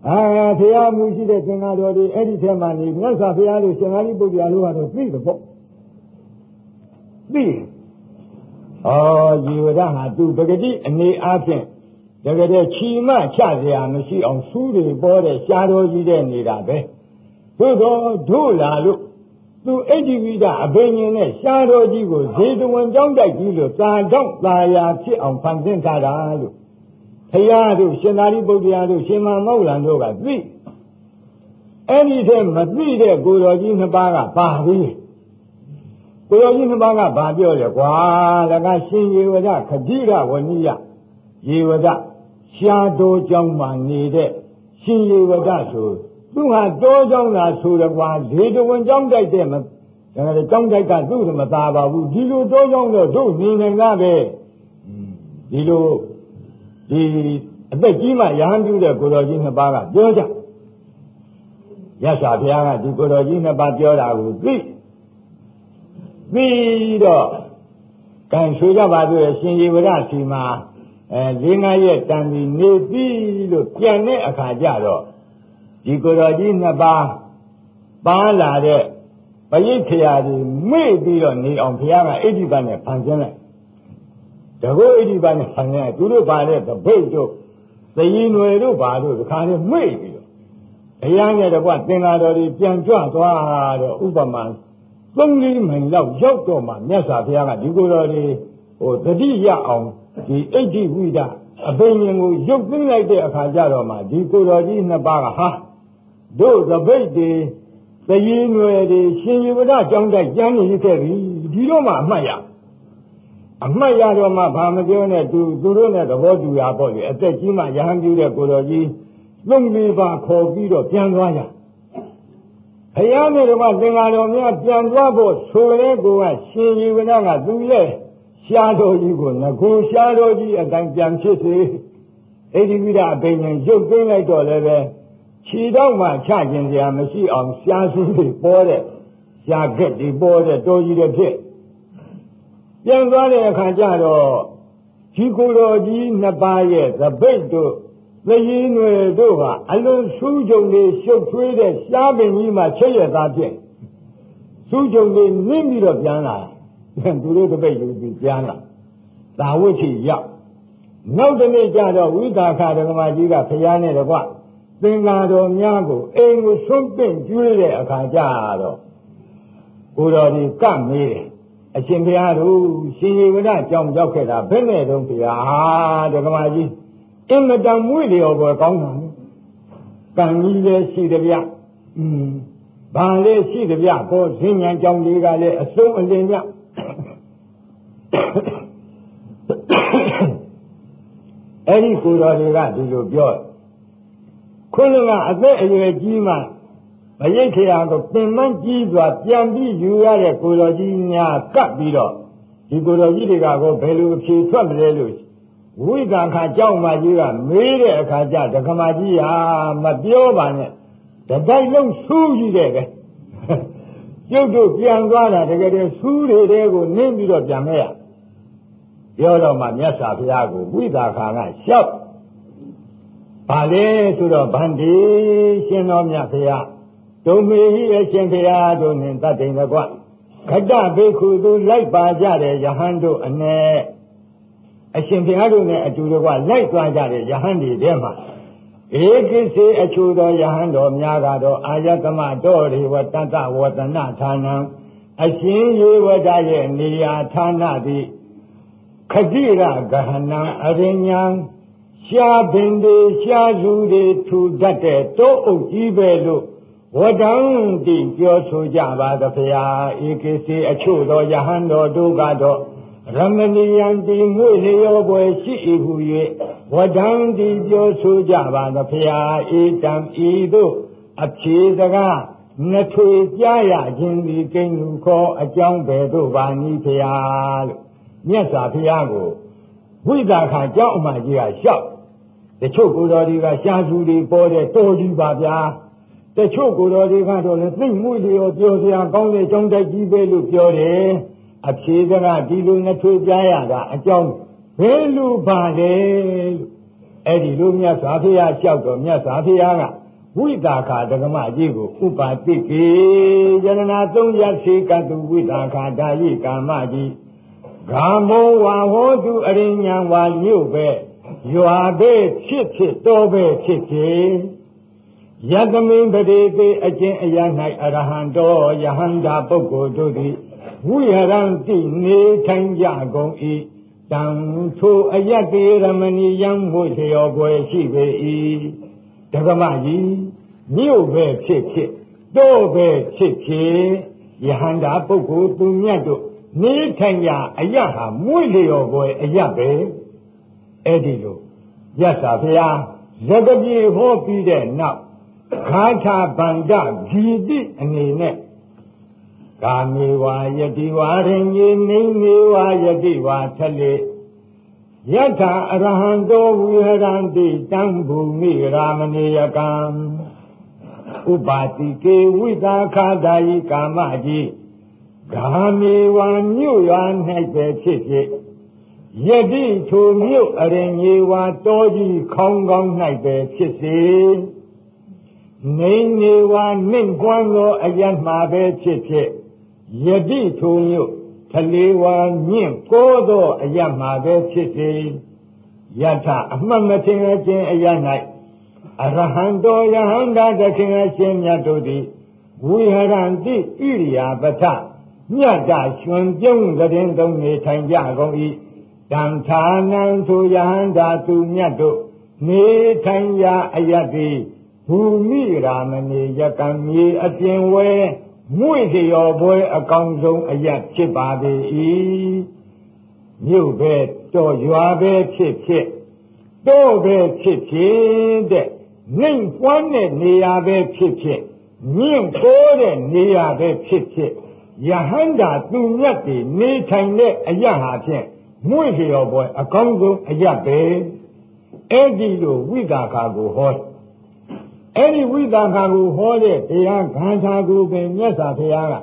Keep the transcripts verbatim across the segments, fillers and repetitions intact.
အာဖရာမှုရှိတဲ့သင်္ဃာတော်တွေအဲ့ဒီထဲမှာနေမြတ်စွာဘုရားတို့ရှင်သာရိပုတ္တရာတို့ကတော့သိတယ်ပေါ့သိအော်ជីវရဟာသူပဂတိအနေအားဖြင့်တကယ်တည်းချီမချเสียမရှိအောင်ဆူးတွေပေါ်တဲ့ရှားတော်ကြီးတဲ့နေတာပဲသို့သောတို့လာလို့သူအဋ္ဌိဝိဒအဘိညာဉ်နဲ့ရှားတော်ကြီးကိုဇေတဝန်ကြောင်းတိုက်ကြီးလို့သာတော့သာယာဖြစ်အောင်ဖန်ဆင်းထားတာလို့ဘုရားတို့ရှင်သာရိပုတ္တရာတို့ရှင်မမောဂလန်တို့ကသိအဲ့ဒီထဲမသိတဲ့ကိုတော်ကြီးနှစ်ပါးကပါသေးကိုတော်ကြီးနှစ်ပါးကဘာပြောလဲကွာလကရှင်ယေဝဒခတိရဝဏိယယေဝဒရှားတော်ကြောင်းမှနေတဲ့ရှင်ယေဝဒဆိုသူဟာတောကြောင်းသာဆိုရကွာလေတဝန်ကြောင်းတိုက်တဲ့မဒါကြကြောင်းတိုက်ကသူ့မသာပါဘူးဒီလိုတောကြောင်းတော့တို့နေနိုင်တာပဲဒီလိုဒီအသက်ကြီးမှရဟန်းပြုတဲ့ကိုတော်ကြီးနှစ်ပါးကပြောကြရသော်ဘုရားကဒီကိုတော်ကြီးနှစ်ပါးပြောတာကိုသိပြီးတော့ကံဆိုကြပါသေးတယ်ရှင်ယေဝရစီမှာအဲလေးငါးရက်တန်ပြီးနေပြီလို့ပြန်တဲ့အခါကျတော့ဒီကိုတော်ကြီးနှစ်ပါးပါလာတဲ့ပရိက္ခရာကြီးမေ့ပြီးတော့နေအောင်ဘုရားကအဋ္ဌိပတ်နဲ့ဖန်ဆင်းလိုက်တကောအဋ္ဌိပတ်နဲ့ဖန်ဆင်းလိုက်သူတို့ပါတဲ့တပိတ်တို့သရင်ွယ်တို့ပါတို့ဒီခါလေးမေ့ပြီးတော့ဘုရားနဲ့တကွသင်္ဃာတော်ကြီးပြန်ကြွသွားတော့ဥပမာသုံးလေးမိန်လောက်ရောက်တော့မှမြတ်စွာဘုရားကဒီကိုတော်ကြီးဟိုတတိယအောင်ဒီအဋ္ဌိဝိဒအဘိညာဉ်ကိုရုပ်သိမ်းလိုက်တဲ့အခါကျတော့မှဒီကိုတော်ကြီးနှစ်ပါးကဟာတို့သပိတ်တွေသရင်ွယ်တွေရှင်ယေဝဒကြောင်းတိုက်ကျမ်းနေခဲ့ပြီဒီတော့မှအမှတ်ရအမှတ်ရတော့မှဘာမပြောနဲ့သူသူတို့နဲ့သဘောတူရပေါ့လေအသက်ကြီးမှရဟန်းပြုတဲ့ကိုတော်ကြီးသုံးလေးပါခေါ်ပြီးတော့ပြန်သွားရဘုရားနဲ့တော့သင်္ဃာတော်များပြန်သွားဖို့ဆိုတဲ့ကိုကရှင်ယေဝဒကသူရဲ့ရှားတော်ကြီးကိုငကိုရှားတော်ကြီးအတိုင်းပြန်ဖြစ်စေအဋ္ဌိဝိဒအဘိညာဉ်ရုပ်သိမ်းလိုက်တော့လည်းပဲခြေတော့မှချခြင်းစရာမရှိအောင်ရှားစုတွေပေါ်တဲ့ရှားခက်တွေပေါ်တဲ့တော်ကြီးတွေဖြစ်ပြန်သွားတဲ့အခါကျတော့ဒီကိုယ်တော်ကြီးနှစ်ပါးရဲ့သပိတ်တို့သရင်ွယ်တို့ဟာအလုံးစူးကြုံတွေရှုပ်ထွေးတဲ့ရှားပင်ကြီးမှချက်ရသားဖြစ်စူးကြုံတွေနင်းပြီးတော့ပြန်လာသူတို့သပိတ်လူကြီးပြန်လာသာဝိချီရောက်နောက်တစ်နေ့ကျတော့ဝိသခဓမ္မကြီးကဖျားနဲ့တကွသင်္ဃာတော်များကိုအိမ်ကိုဆွန့်ပင့်ကျွေးတဲ့အခါကျတော့ကိုတော်ဒီကပ်မေးတယ်အရှင်ဘုရားတို့ရှင်ယေဝဒကြောင့်ရောက်ခဲ့တာဘယ်နဲ့တုန်းဘုရားဓမ္မကြီးအင်မတန်မွေ့လျော်ပေါ်ကောင်းတာကံကြီးလည်းရှိတယ်ဗျอืมဘာလဲရှိတယ်ဗျကိုဈဉ္ဉံကြောင့်တွေကလည်းအစုံအလင်ညအဲ့ဒီကိုတော်တွေကဒီလိုပြောခုနကအသက်အရွယ်ကြီးမှမရိတ်ခရာကိုပင်မကြီးစွာပြန်ပြီးယူရတဲ့ကိုတော်ကြီးများကပ်ပြီးတော့ဒီကိုတော်ကြီးတွေကကိုဘယ်လိုအဖြေထွက်မလဲလို့ဝိသခါเจ้าမကြီးကမေးတဲ့အခါကျဒကမကြီးဟာမပြောပါနဲ့တတိုက်လုံးဆူးကြီးတဲ့ပဲကျုပ်တို့ပြန်သွားတာတကယ်တည်းဆူးတွေတဲကိုနင်းပြီးတော့ပြန်ခဲ့ရပြောတော့မှမြတ်စွာဘုရားကိုဝိသခါကလျှောက်ပါလေဆိုတော့ဗန္ဒီရှင်တော်မြတ်ဘုရားဒုမေဟိအရှင်ဘုရားတို့နှင့်တတ်တယ်ကွာခတ္တဘိက္ခုသူလိုက်ပါကြတဲ့ယဟန်တို့အ ਨੇ အရှင်ဘုရားတို့နဲ့အတူတကွလိုက်သွားကြတဲ့ယဟန်တွေထဲမှာဧကိစေအချို့သောယဟန်တော်များကတော့အာယတမတော်ရေဝတတဝတနာဌာနံအရှင်ယေဝဒရဲ့နေရာဌာနသည်ခတိရဂဟနံအရိညာရှားပင်တွေရှားစုတွေထူတတ်တဲ့တောအုပ်ကြီးပဲလို့ဝတံတိပြောဆိုကြပါသဗျာဧကိစေအချို့သောယဟန်တော်တို့ကတော့ရမဏီယံတိငွေလျောပွဲရှိ၏ဟု၍ဝတံတိပြောဆိုကြပါသဗျာဧတံဤသို့အဖြေစကားနှစ်ထွေကြားရခြင်းသည်ကိန်းလူခေါ်အကြောင်းပဲတို့ပါနည်းဗျာလို့မြတ်စွာဘုရားကိုဝိသခါเจ้าအမကြီးကလျှောက်တချို့ကိုယ်တော်တွေကရှားစုတွေပေါ်တဲ့တော်ကြီးပါဗျာတချို့ကိုယ်တော်တွေကတော့လည်းသိမှုတွေရောပြောစရာကောင်းတဲ့ကြောင်းတိုက်ကြီးပဲလို့ပြောတယ်အဖြေကဒီလိုနှစ်ထွေကြားရတာအကြောင်းဘယ်လိုပါလဲလို့အဲ့ဒီလိုမြတ်စွာဘုရားလျှောက်တော်မြတ်စွာဘုရားကဝိသခာဒဂမကြီးကိုဥပါတိကေယရဏသုံးရရှိကတုဝိသခာဒါယိကာမကြီးဂါမောဝါဟောတုအရိညာဝါညု့ပဲရွာပဲဖြစ်ဖြစ်တော်ပဲဖြစ်ဖြစ်ယတမိန်ပတိပေအကျင့်အရာ၌အရဟံတော်ယဟန္တာပုဂ္ဂိုလ်တို့သည်ဝိဟရံတိနေထိုင်ကြကုန်၏တံထိုအယတ္တိရမဏီယံဝိလျောပွဲရှိပေ၏ဒဂမကြီးမြို့ပဲဖြစ်ဖြစ်တော့ပဲဖြစ်ဖြစ်ယဟန္တာပုဂ္ဂိုလ်သူမြတ်တို့နေထိုင်ရာအယဟာမွေလျောပွဲအယပဲအဲ့ဒီလိုရသဗျာဇဂပြေဟောပြီးတဲ့နောက်ဂါထာဗန္ဒဂီတိအနေနဲ့ကာမေဝါယတိဝါရင်ကြီးနေနေဝါယတိဝါထလေယထာအရဟံတောဝိဟရန္တိတံဘူမိရာမဏေယကံဥပါတိကေဝိသခာဒါယိကာမကြီးဂါမေဝါမြို့ရွာ၌ပဲဖြစ်ဖြစ်ယတိထိုမြို့အရင်ကြီးဝါတောကြီးခေါင်းကောင်း၌ပဲဖြစ်စေနေနေဝါနှင့်ကွမ်းသောအယတ်မှာပဲဖြစ်ဖြစ်ယတိထိုမြို့ထလေဝါမြင့်ကိုးသောအယတ်မှာပဲဖြစ်စေယထအမှတ်မထင်အခြင်းအယတ်၌အရဟံတော်ယဟန္တာသခင်အရှင်မြတ်တို့သည်ဝိဟရန္တိဣရိယာပထမြတ်တာရှင်ပြုံးတဲ့သုံးနေထိုင်ကြကုန်၏တံထာနံသူယဟန္တာသူမြတ်တို့နေထိုင်ရာအယတ်သည်ဘူမိရာမဏေယကံမြေအပြင်ဝဲမွေ့လျော်ပွဲအကောင်ဆုံးအယတ်ဖြစ်ပါပေ၏မြို့ပဲတော့ရွာပဲဖြစ်ဖြစ်တော့ပဲဖြစ်ဖြစ်တဲ့နှိမ်ပွားတဲ့နေရာပဲဖြစ်ဖြစ်မြင့်ခိုးတဲ့နေရာပဲဖြစ်ဖြစ်ယဟန္တာသူမြတ်တွေနေထိုင်တဲ့အယတ်ဟာဖြင့်မွေ့လျော်ပွဲအကောင်ဆုံးအယတ်ပဲအဲ့ဒီလိုဝိသခာကိုဟောအဲ့ဒီဝိသခာကိုဟောတဲ့တရားဂါထာကိုပင်မြတ်စွာဘုရားက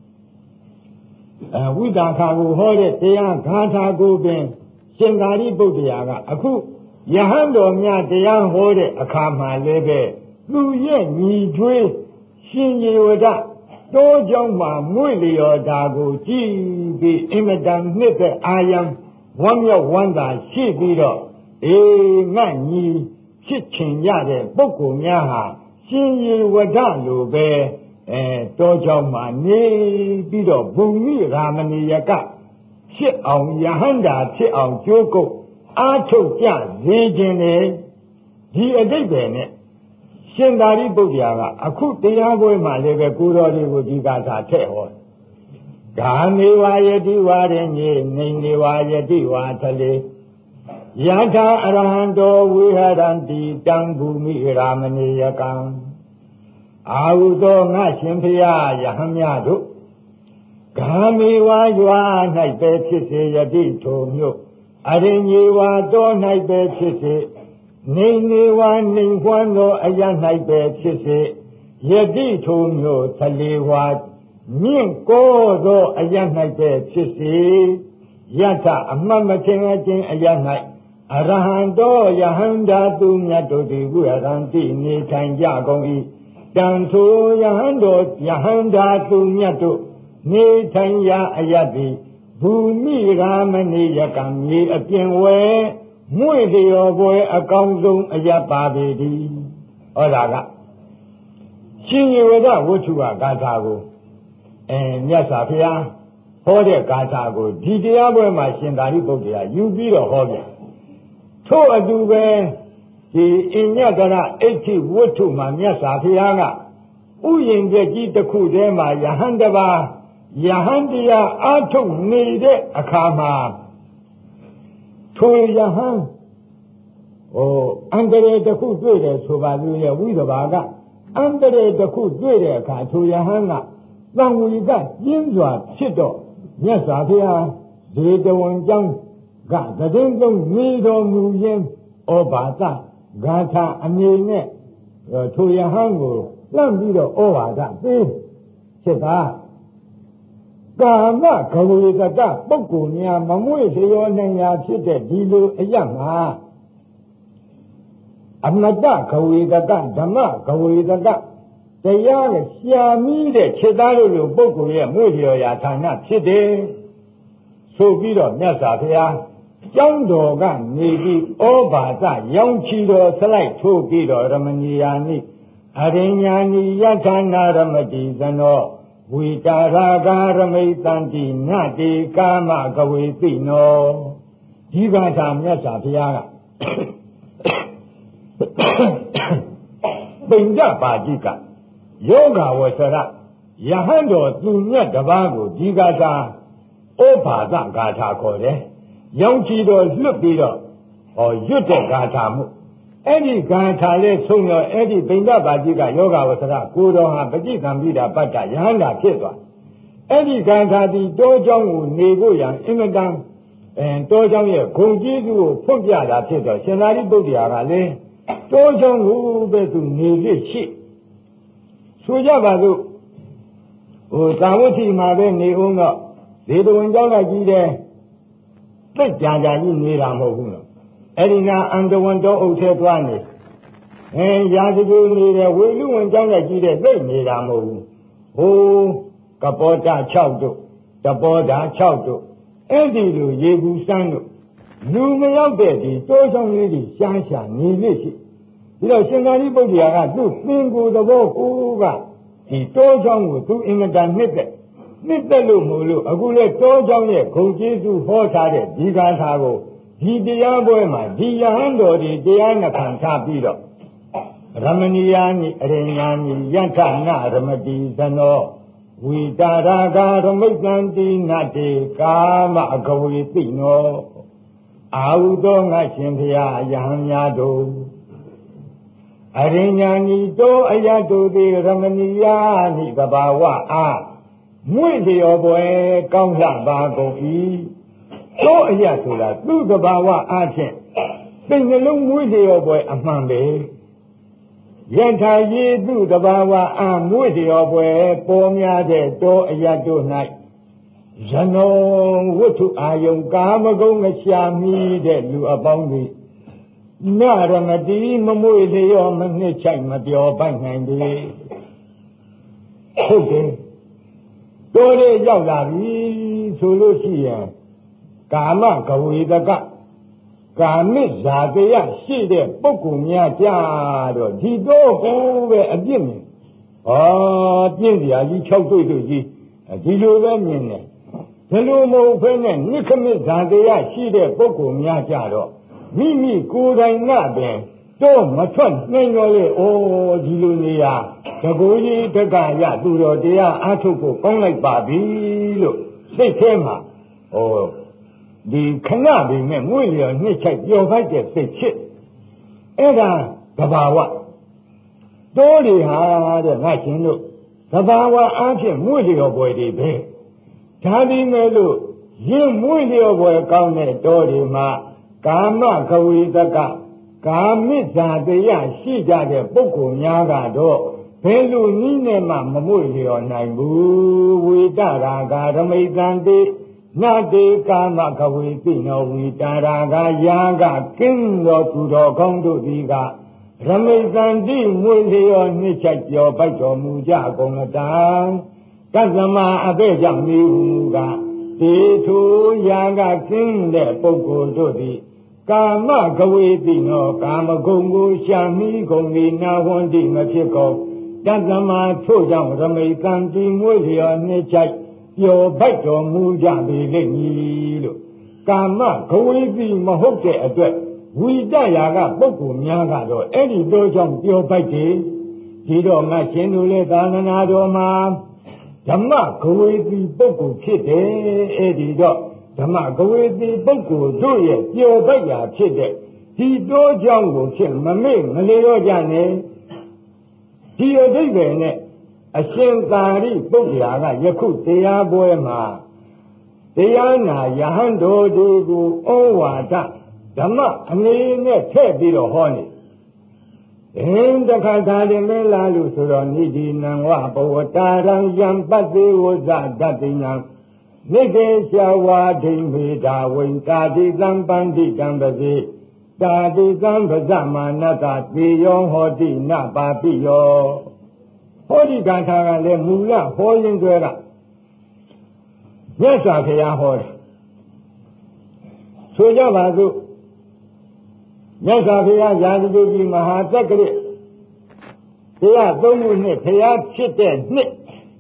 အဲဝိသခာကိုဟောတဲ့တရားဂါထာကိုပင်ရှင်သာရိပုတ္တရာကအခုယဟန်တော်များတရားဟောတဲ့အခါမှာလည်းပဲသူရဲ့ညီထွေးရှင်ယေဝဒတောကြောင့်မှမွေ့လျော်တာကိုကြည်ပြီးအင်မတန်နှစ်သက်အာယံဝမ်းမြောက်ဝမ်းသာရှိပြီးတော့အေးငါညီဖြစ်ချင်ရတဲ့ပုဂ္ဂိုလ်များဟာရှင်ယေဝဒလိုပဲအဲတောကြောင့်မှနေပြီးတော့ဘုံမိရာမဏိယကဖြစ်အောင်ယဟန္တာဖြစ်အောင်ကြိုးကုပ်အားထုတ်ကြစေခြင်းလေဒီအတိတ်ပဲနဲ့ရှင်သာရိပုတ္တရာကအခုတရားပွဲမှာလည်းပဲကိုတော်တွေကိုဒီကသာထည့်ဟောဂါမေဝါယတိဝါရင်ကြီးနေနေဝါယတိဝါထလေယထာအရဟံတောဝိဟရန္တိတံဘူမိရာမဏေယကံအာဟုသောငါရှင်ဖျားယဟမြတို့ဂါမေဝါရွာ၌ပဲဖြစ်စေယတိထိုမြို့အရင်ကြီးဝါတော၌ပဲဖြစ်စေနေနေဝါနေခွမ်းသောအရ၌ပဲဖြစ်စေယတိထိုမြို့သလေဝါမြင့်ကိုးသောအရ၌ပဲဖြစ်စေယထအမှတ်မထင်အခြင်းအရ၌အရဟံတော်ယဟန္တာသူမြတ်တို့သည်ဝိဟရန္တိနေထိုင်ကြကုန်၏တံထိုယဟန်တော်ယဟန္တာသူမြတ်တို့နေထိုင်ရာအယတ်သည်ဘူမိရာမဏိယကံမြေအပြင်ဝဲမွေ့လျော်ပွဲအကောင်ဆုံးအယတ်ပါပေသည်ဟောတာကရှင်ယေဝဒဝတ္ထုဝါဂါထာကိုအဲမြတ်စွာဘုရားဟောတဲ့ဂါထာကိုဒီတရားပွဲမှာရှင်သာရိပုတ္တရာယူပြီးတော့ဟောပြန်ထို့အတူပဲဒီအညတရအဋ္ဌိဝတ္ထုမှာမြတ်စွာဘုရားကဥယျင်ပြကြီးတစ်ခုတည်းမှာယဟန်တပါးယဟန်တရားအာထုတ်နေတဲ့အခါမှာထိုယဟန်ဟိုအန္တရာယ်တစ်ခုတွေ့တယ်ဆိုပါလို့ရဝိသဘာကအန္တရာယ်တစ်ခုတွေ့တဲ့အခါထိုယဟန်ကသံဝီကကျင်းစွာဖြစ်တော့မြတ်စွာဘုရားဒေတဝန်ကျောင်းကသတင်းသုံးနေတော်မူရင်းဩဘာသဂါထာအမည်နဲ့ထိုယဟန်ကိုလှမ်းပြီးတော့ဩဝါဒပေးဖြစ်တာကာမဂဝေကတပုဂ္ဂိုလ်များမမွေ့လျော်နိုင်ရာဖြစ်တဲ့ဒီလိုအယတ်မှာအမတကဝေဒကဓမ္မကဝေဒကတရားနဲ့ရှားမိတဲ့ခြေသားတို့လိုပုဂ္ဂိုလ်ရဲ့မွေ့လျော်ရာဌာနဖြစ်တယ်ဆိုပြီးတော့မြတ်စွာဘုရားကျောင်းတော်ကနေပြီးဩဘာသရောင်ချီတော်ဆလိုက်ထိုးပြီးတော့ရမဏီယာနိအရိညာနိယထာနာရမတိသနောဝိတာရာဂရမိတံတိနတေကာမကဝေသိနောဒီဘာသာမြတ်စွာဘုရားကပိဋကပါဠိကယောဂဝဆရယဟန်တော်သူမြတ်တပါးကိုဒီဂါထာဩဘာသဂါထာခေါ်တယ်။ရောင်ချီတော်လွတ်ပြီးတော့ဟောရွတ်တဲ့ဂါထာမှုအဲ့ဒီဂါထာလေးဆုံးတော့အဲ့ဒီပိဋကပါဠိကယောဂဝဆရကိုတော်ဟာပဋိသင်္ပိတာပတ္တယဟန္တာဖြစ်သွားအဲ့ဒီဂါထာဒီတောเจ้าကိုနေဖို့ရန်အင်မတန်အဲတောเจ้าရဲ့ဂုဏ်ကျေးဇူးကိုဖွင့်ပြတာဖြစ်တော့ရှင်သာရိပုတ္တရာကလည်းတောเจ้าကိုပဲသူနေလိရှိဆိုကြပါစို့ဟိုသာဝတိမှာပဲနေဦးတော့ဒေတဝင်ကျောင်းကကြီးတယ်သိကြကြကြီးနေတာမဟုတ်ဘူးနော်အဲ့ဒီကအန္တဝန်တောအုပ်ထဲသွားနေအဲရာဇဂုနေတယ်ဝေလူဝင်ကျောင်းကကြီးတယ်သိနေတာမဟုတ်ဘူးဟိုကပောတာ၆တို့တပောတာ၆တို့အဲ့ဒီလိုရေကူစမ်းတို့လူမရောက်တဲ့ဒီတိုးဆောင်လေးကြီးရှားရှားနေလိရှိပြီးတော့ရှင်သာရိပုတ္တရာကသူ့သင်္ကိုယ်သဘောကိုကဒီတောเจ้าကိုသူအင်မတန်နှစ်သက်နှစ်သက်လို့မို့လို့အခုလေတောเจ้าရဲ့ဂုဏ်ကျေးဇူးဟောထားတဲ့ဒီဂါထာကိုဒီတရားပွဲမှာဒီယဟန်တော်ဒီတရားနှခံထားပြီးတော့ရမဏီယာနိအရိညာနိယထနာရမတိသနောဝိတာရာဂရမိတံတိနတေကာမအကဝေသိနောအာဟုသောငါရှင်ဖျားယဟန်များတို့အရိညာဏီတောအယတုတိရမဏီယာနိကဘာဝအားမွေ့လျော်ပွဲကောင်းလှပါကုန်၏တောအယဆိုတာသူ့ကဘာဝအားဖြင့်စိတ်နှလုံးမွေ့လျော်ပွဲအမှန်ပဲယထာယေသူ့ကဘာဝအားမွေ့လျော်ပွဲပေါ်များတဲ့တောအယတို့၌ဇနောဝတ္ထုအာယုံကာမဂုဏ်မရှာမိတဲ့လူအပေါင်းတွေနရမတိမမွေလျောမနှစ်ချိုက်မပြောပိုက်နိုင်သေးဟုတ်တယ်တိုးလေးရောက်လာပြီဆိုလို့ရှိရင်ကာမကဝေဒကကာမိဇာတယရှိတဲ့ပုဂ္ဂိုလ်များကြတော့ဒီတော့ကိုပဲအပြစ်မြင်ဩပြင်းစရာကြီး၆တွေ့တွေ့ကြီးဒီလိုပဲမြင်တယ်ဘယ်လိုမဟုတ်ဖဲနဲ့နိခမိဇာတယရှိတဲ့ပုဂ္ဂိုလ်များကြတော့မိမိကိုယ်တိုင်ကပင်တော့မထွက်နိုင်တော့လေဩဒီလိုနေရာတကူကြီးတက္ကရသူတော်တရားအားထုတ်ဖို့ကောင်းလိုက်ပါပြီလို့စိတ်ထဲမှာဩဒီခဏပင်နဲ့ငွေလျော်နှစ်ချိုက်ပျော်ဖိုက်တဲ့စိတ်ဖြစ်အဲ့ဒါသဘာဝတိုးတွေဟာတဲ့ငါရှင်တို့သဘာဝအားဖြင့်ငွေလျော်ပွဲတွေပဲဒါဒီမဲ့လို့ရင်းငွေလျော်ပွဲကောင်းတဲ့တိုးတွေမှာကာမကဝေသကကာမိဇာတယရှိကြတဲ့ပုဂ္ဂိုလ်များကတော့ဘယ်လိုနည်းနဲ့မှမမွေလျော်နိုင်ဘူးဝိတရာဂရမိတံတိနတေကာမကဝေသိနောဝိတာရာဂယာကကင်းတော်သူတော်ကောင်းတို့သည်ကရမိတံတိမွေလျော်နှစ်ချိုက်ပြောပိုက်တော်မူကြကုန်တံကသမအဘဲကြောင့်နေဟုကတေထုယာကကင်းတဲ့ပုဂ္ဂိုလ်တို့သည်ကာမကဝေတိနောကာမဂုဏ်ကိုရှာမိကုန်၏နာဝန္တိမဖြစ်ကုန်တသမထို့ကြောင့်ရမိတံတိမွေလျော်နှစ်ချိုက်ပျော်ပိုက်တော်မူကြပေလိမ့်မည်လို့ကာမကဝေတိမဟုတ်တဲ့အတွက်ဝိတရာကပုဂ္ဂိုလ်များကတော့အဲ့ဒီတော့ကြောင့်ပျော်ပိုက်တယ်ဒီတော့ငါရှင်တို့လည်းသာသနာတော်မှာဓမ္မကဝေတိပုဂ္ဂိုလ်ဖြစ်တယ်အဲ့ဒီတော့ဓမ္မကဝေတိပုဂ္ဂိုလ်တို့ရဲ့ပျော်ပိုက်ရာဖြစ်တဲ့ဒီတော့ကြောင့်ကိုဖြစ်မမေ့မလျော့ကြနဲ့ဒီအဓိပ္ပာယ်နဲ့အရှင်သာရိပုတ္တရာကယခုတရားပွဲမှာတရားနာယဟန်တော်တွေကိုဩဝါဒဓမ္မအနေနဲ့ထည့်ပြီးတော့ဟောနေအင်းတခါသာရင်မဲလာလို့ဆိုတော့နိဒီနံဝဘဝတာရံယံပတ္တိဝဇဒတ္တိနံနိကေရှဝါဒိမေတာဝိကာတိသံပန္တိတံပတိတာတိသံပဇမာနတသေယောဟောတိနပါပိယောဟောဒီဂါထာကလည်းမူလဟောရင်းဆွဲကမြတ်စွာဘုရားဟောတယ်ဆိုကြပါစို့မြတ်စွာဘုရားရာဇဂုကြီးမဟာတက္ကရာတရားသုံးခုနှစ်ဘုရားဖြစ်တဲ့နှစ်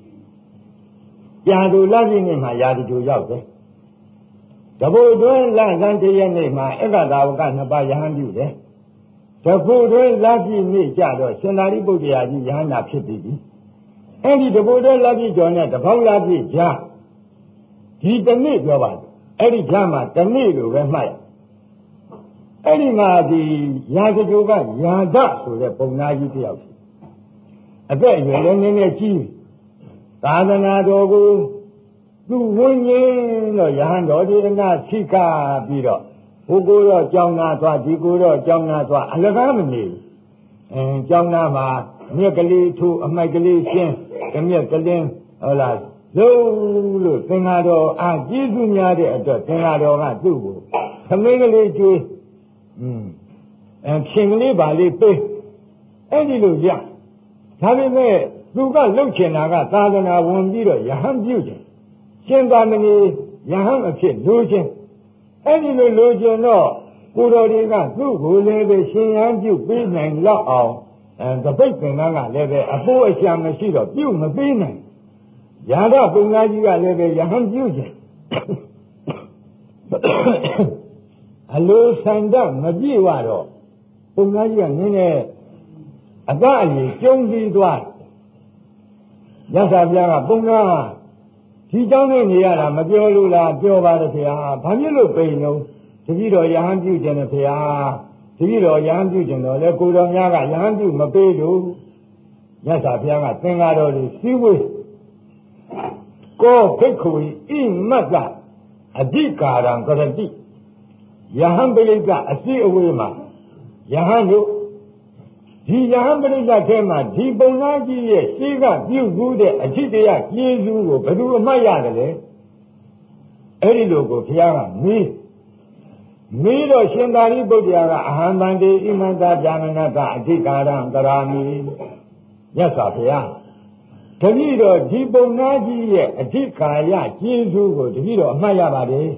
ကြာသူလပြည့်နေ့မှာရာဇဂုရောက်တယ်တပုတ်တွင်လဆန်းတရက်နေ့မှာအက္ခဒါဝကနှစ်ပါးယဟန်ပြုတယ်တပုတ်တွင်လပြည့်နေ့ကြတော့ရှင်သာရိပုတ္တရာကြီးယဟန္တာဖြစ်ပြီအဲ့ဒီတပုတ်တွင်လပြည့်ကျော်နဲ့တပေါက်လပြည့်ကြားဒီတနေ့ပြောပါအဲ့ဒီကြားမှာတနေ့လိုပဲမှတ်အဲ့ဒီမှာဒီရာဇဂုကယာဒဆိုတဲ့ပုံနာကြီးတယောက်အသက်အရွယ်လည်းနည်းနည်းကြီးသာသနာတော်ကိုသူဝိညာဉ်တော့ယဟန်တော်ဒီအနာခိကပြီးတော့ဟိုကိုတော့ကြောင်းနာသွားဒီကိုတော့ကြောင်းနာသွားအလကားမနေဘူးအဲကြောင်းနာမှာမြက်ကလေးထိုးအမိုက်ကလေးရှင်းကြမြက်ကလင်းဟုတ်လားလုံးလို့သင်္ဃာတော်အာကျေးဇူးများတဲ့အတွက်သင်္ဃာတော်ကသူ့ကိုသမင်းကလေးကျွေးอืมအဲရှင်ကလေးပါလေးပေးအဲ့ဒီလိုရဒါပေမဲ့သူကလှုပ်ချင်တာကသာသနာဝင်ပြီးတော့ယဟန်ပြုတယ်ရှင်သာမဏေယဟန်အဖြစ်လိုချင်အဲ့ဒီလိုလိုချင်တော့ကိုတော်တွေကသူ့ကိုလည်းပဲရှင်ယဟန်ပြုပေးနိုင်လောက်အောင်အဲတပိတ်သင်္ကန်းကလည်းပဲအဖို့အရှာမရှိတော့ပြုမပေးနိုင်ယာဒပုံသားကြီးကလည်းပဲယဟန်ပြုချင်အလိုဆန္ဒမပြည့်ဝတော့ပုံသားကြီးကနည်းနည်းအသားအရည်ကျုံပြီးသွားရသဗျာကပုံသားဒီเจ้าနဲ့နေရတာမပြောလို့လားပြောပါတယ်ခင်ဗျာဘာဖြစ်လို့ပိန်လုံးတပည့်တော်ယဟန်ပြုခြင်းနဲ့ခင်ဗျာတပည့်တော်ယဟန်ပြုခြင်းတော့လေကိုတော်များကယဟန်ပြုမပေးလို့ရသဗျာကသင်္ဃာတော်တွေစည်းဝေးကောဖိတ်ခွေဣမတ္တအဓိကာရံကရတိယဟန်ပိဋကအစည်းအဝေးမှာယဟန်တို့ဒီယဟန်ပိဋကထဲမှာဒီပုံနာကြီးရဲ့ရှေးကပြုတ်ဘူးတဲ့အဓိတရားကျေးဇူးကိုဘယ်သူအမှတ်ရတယ်လဲအဲ့ဒီလိုကိုဘုရားကမေးမေးတော့ရှင်သာရိပုတ္တရာကအဟံဗန္တိဣမန္တဗျာမနကအဓိကာရံကရာမိမြတ်စွာဘုရားတပည့်တော်ဒီပုံနာကြီးရဲ့အဓိကာရကျေးဇူးကိုတပည့်တော်အမှတ်ရပါတယ်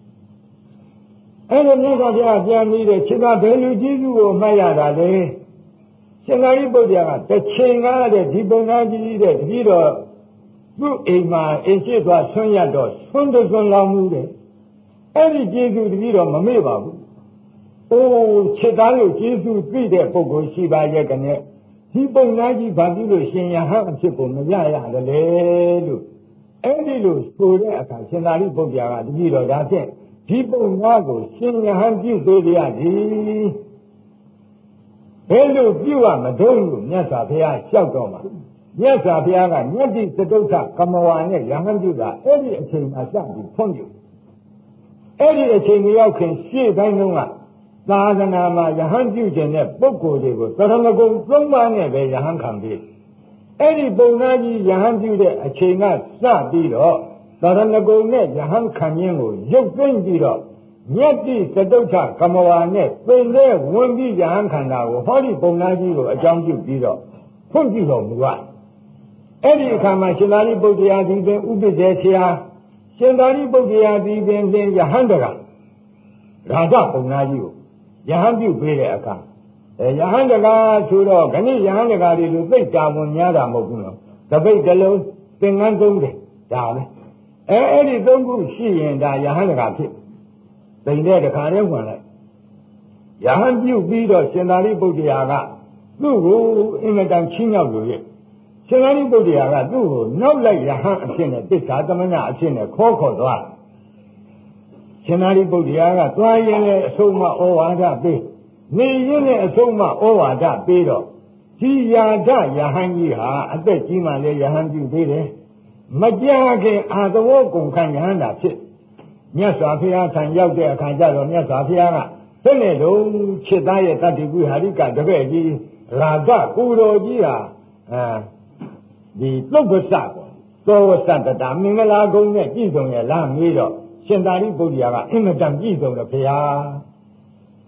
အဲ့လိုမြတ်စွာဘုရားပြန်ပြီးတဲ့ခြေကဘယ်လိုကျေးဇူးကိုအမှတ်ရတာလဲရှင်သာရိပုတ္တရာကတစ်ချိန်ကားတဲ့ဒီပုံနာကြီးတဲ့တပည့်တော်သူ့အိမ်မှာအိမ်ရှိသွားဆွမ်းရတော့ဆွမ်းတဆွမ်းလောင်းမှုတဲ့အဲ့ဒီကျေးဇူးတပည့်တော်မမေ့ပါဘူး။အိုးခြေသားလို့ကျေးဇူးသိတဲ့ပုဂ္ဂိုလ်ရှိပါရဲ့ကနဲ့ဒီပုံနာကြီးဘာဖြစ်လို့ရှင်ယဟန်အဖြစ်ကိုမရရတယ်လေလို့အဲ့ဒီလိုဆိုတဲ့အခါရှင်သာရိပုတ္တရာကတပည့်တော်ဒါဖြင့်ဒီပုံနာကိုရှင်ယဟန်ပြုပေးရသည်ဘယ်လိုပြုရမတုံးလို့မြတ်စွာဘုရားလျှောက်တော့မှာမြတ်စွာဘုရားကမြတ်တိသတုဋ္ဌကမဝါနဲ့ယဟန်ပြုတာအဲ့ဒီအချိန်မှာစပြီးဖွင့်ပြအဲ့ဒီအချိန်ရောက်ခင်ရှေ့တိုင်းလုံးကသာသနာမှာယဟန်ပြုခြင်းတဲ့ပုဂ္ဂိုလ်တွေကိုသရဏဂုံသုံးပါးနဲ့ပဲယဟန်ခံပြီးအဲ့ဒီပုံနာကြီးယဟန်ပြုတဲ့အချိန်ကစပြီးတော့သရဏဂုံနဲ့ယဟန်ခံခြင်းကိုရုပ်သိမ်းပြီးတော့မြတ်တိသတုဋ္ဌကမဝါနဲ့ပင်တဲ့ဝင်ပြီးယဟန်ခန္ဓာကိုဟောဒီပုံနာကြီးကိုအကြောင်းပြုပြီးတော့ဖွင့်ပြတော်မူပါအဲ့ဒီအခါမှာရှင်သာရိပုတ္တရာဒီပင်ဥပ္ပဒေဆရာရှင်သာရိပုတ္တရာဒီပင်သင်ယဟန်တကရာဇပုံနာကြီးကိုယဟန်ပြုပေးတဲ့အခါအဲယဟန်တကဆိုတော့ခဏယဟန်တကတွေလိုသိတာဝန်များတာမဟုတ်ဘူးနော်တပိတ်တစ်လုံးသင်္ကန်းသုံးတယ်ဒါပဲအဲအဲ့ဒီသုံးခုရှိရင်ဒါယဟန်တကဖြစ်သိတဲ့တခါတည်းဝင်လိုက်ယဟန်ပြုပြီးတော့ရှင်သာရိပုတ္တရာကသူ့ကိုအင်မတန်ချင်းရောက်လို့ရဲ့ရှင်သာရိပုတ္တရာကသူ့ကိုနောက်လိုက်ယဟန်အဖြစ်နဲ့တိစ္ဆာသမဏအဖြစ်နဲ့ခေါ်ခေါ်သွားရှင်သာရိပုတ္တရာကသွားရင်လည်းအဆုံးမဩဝါဒပေးနေရင်လည်းအဆုံးမဩဝါဒပေးတော့ဒီယာဒယဟန်ကြီးဟာအသက်ကြီးမှလည်းယဟန်ပြုသေးတယ်မကြာခင်အာသဝကုန်ခံယဟန်တာဖြစ်မြတ်စွာဘုရားထံရောက်တဲ့အခါကျတော့မြတ်စွာဘုရားကတနေ့လုံးခြေသားရဲ့တတ္တိကုဟာရိကတပည့်ကြီးရာဇကိုတော်ကြီးဟာအဲဒီသုတ်ပစသောဝသတ္တတာမင်္ဂလာကုံနဲ့ပြည့်စုံရဲ့လားမေးတော့ရှင်သာရိပုတ္တရာကအင်မတန်ပြည့်စုံတယ်ဘုရား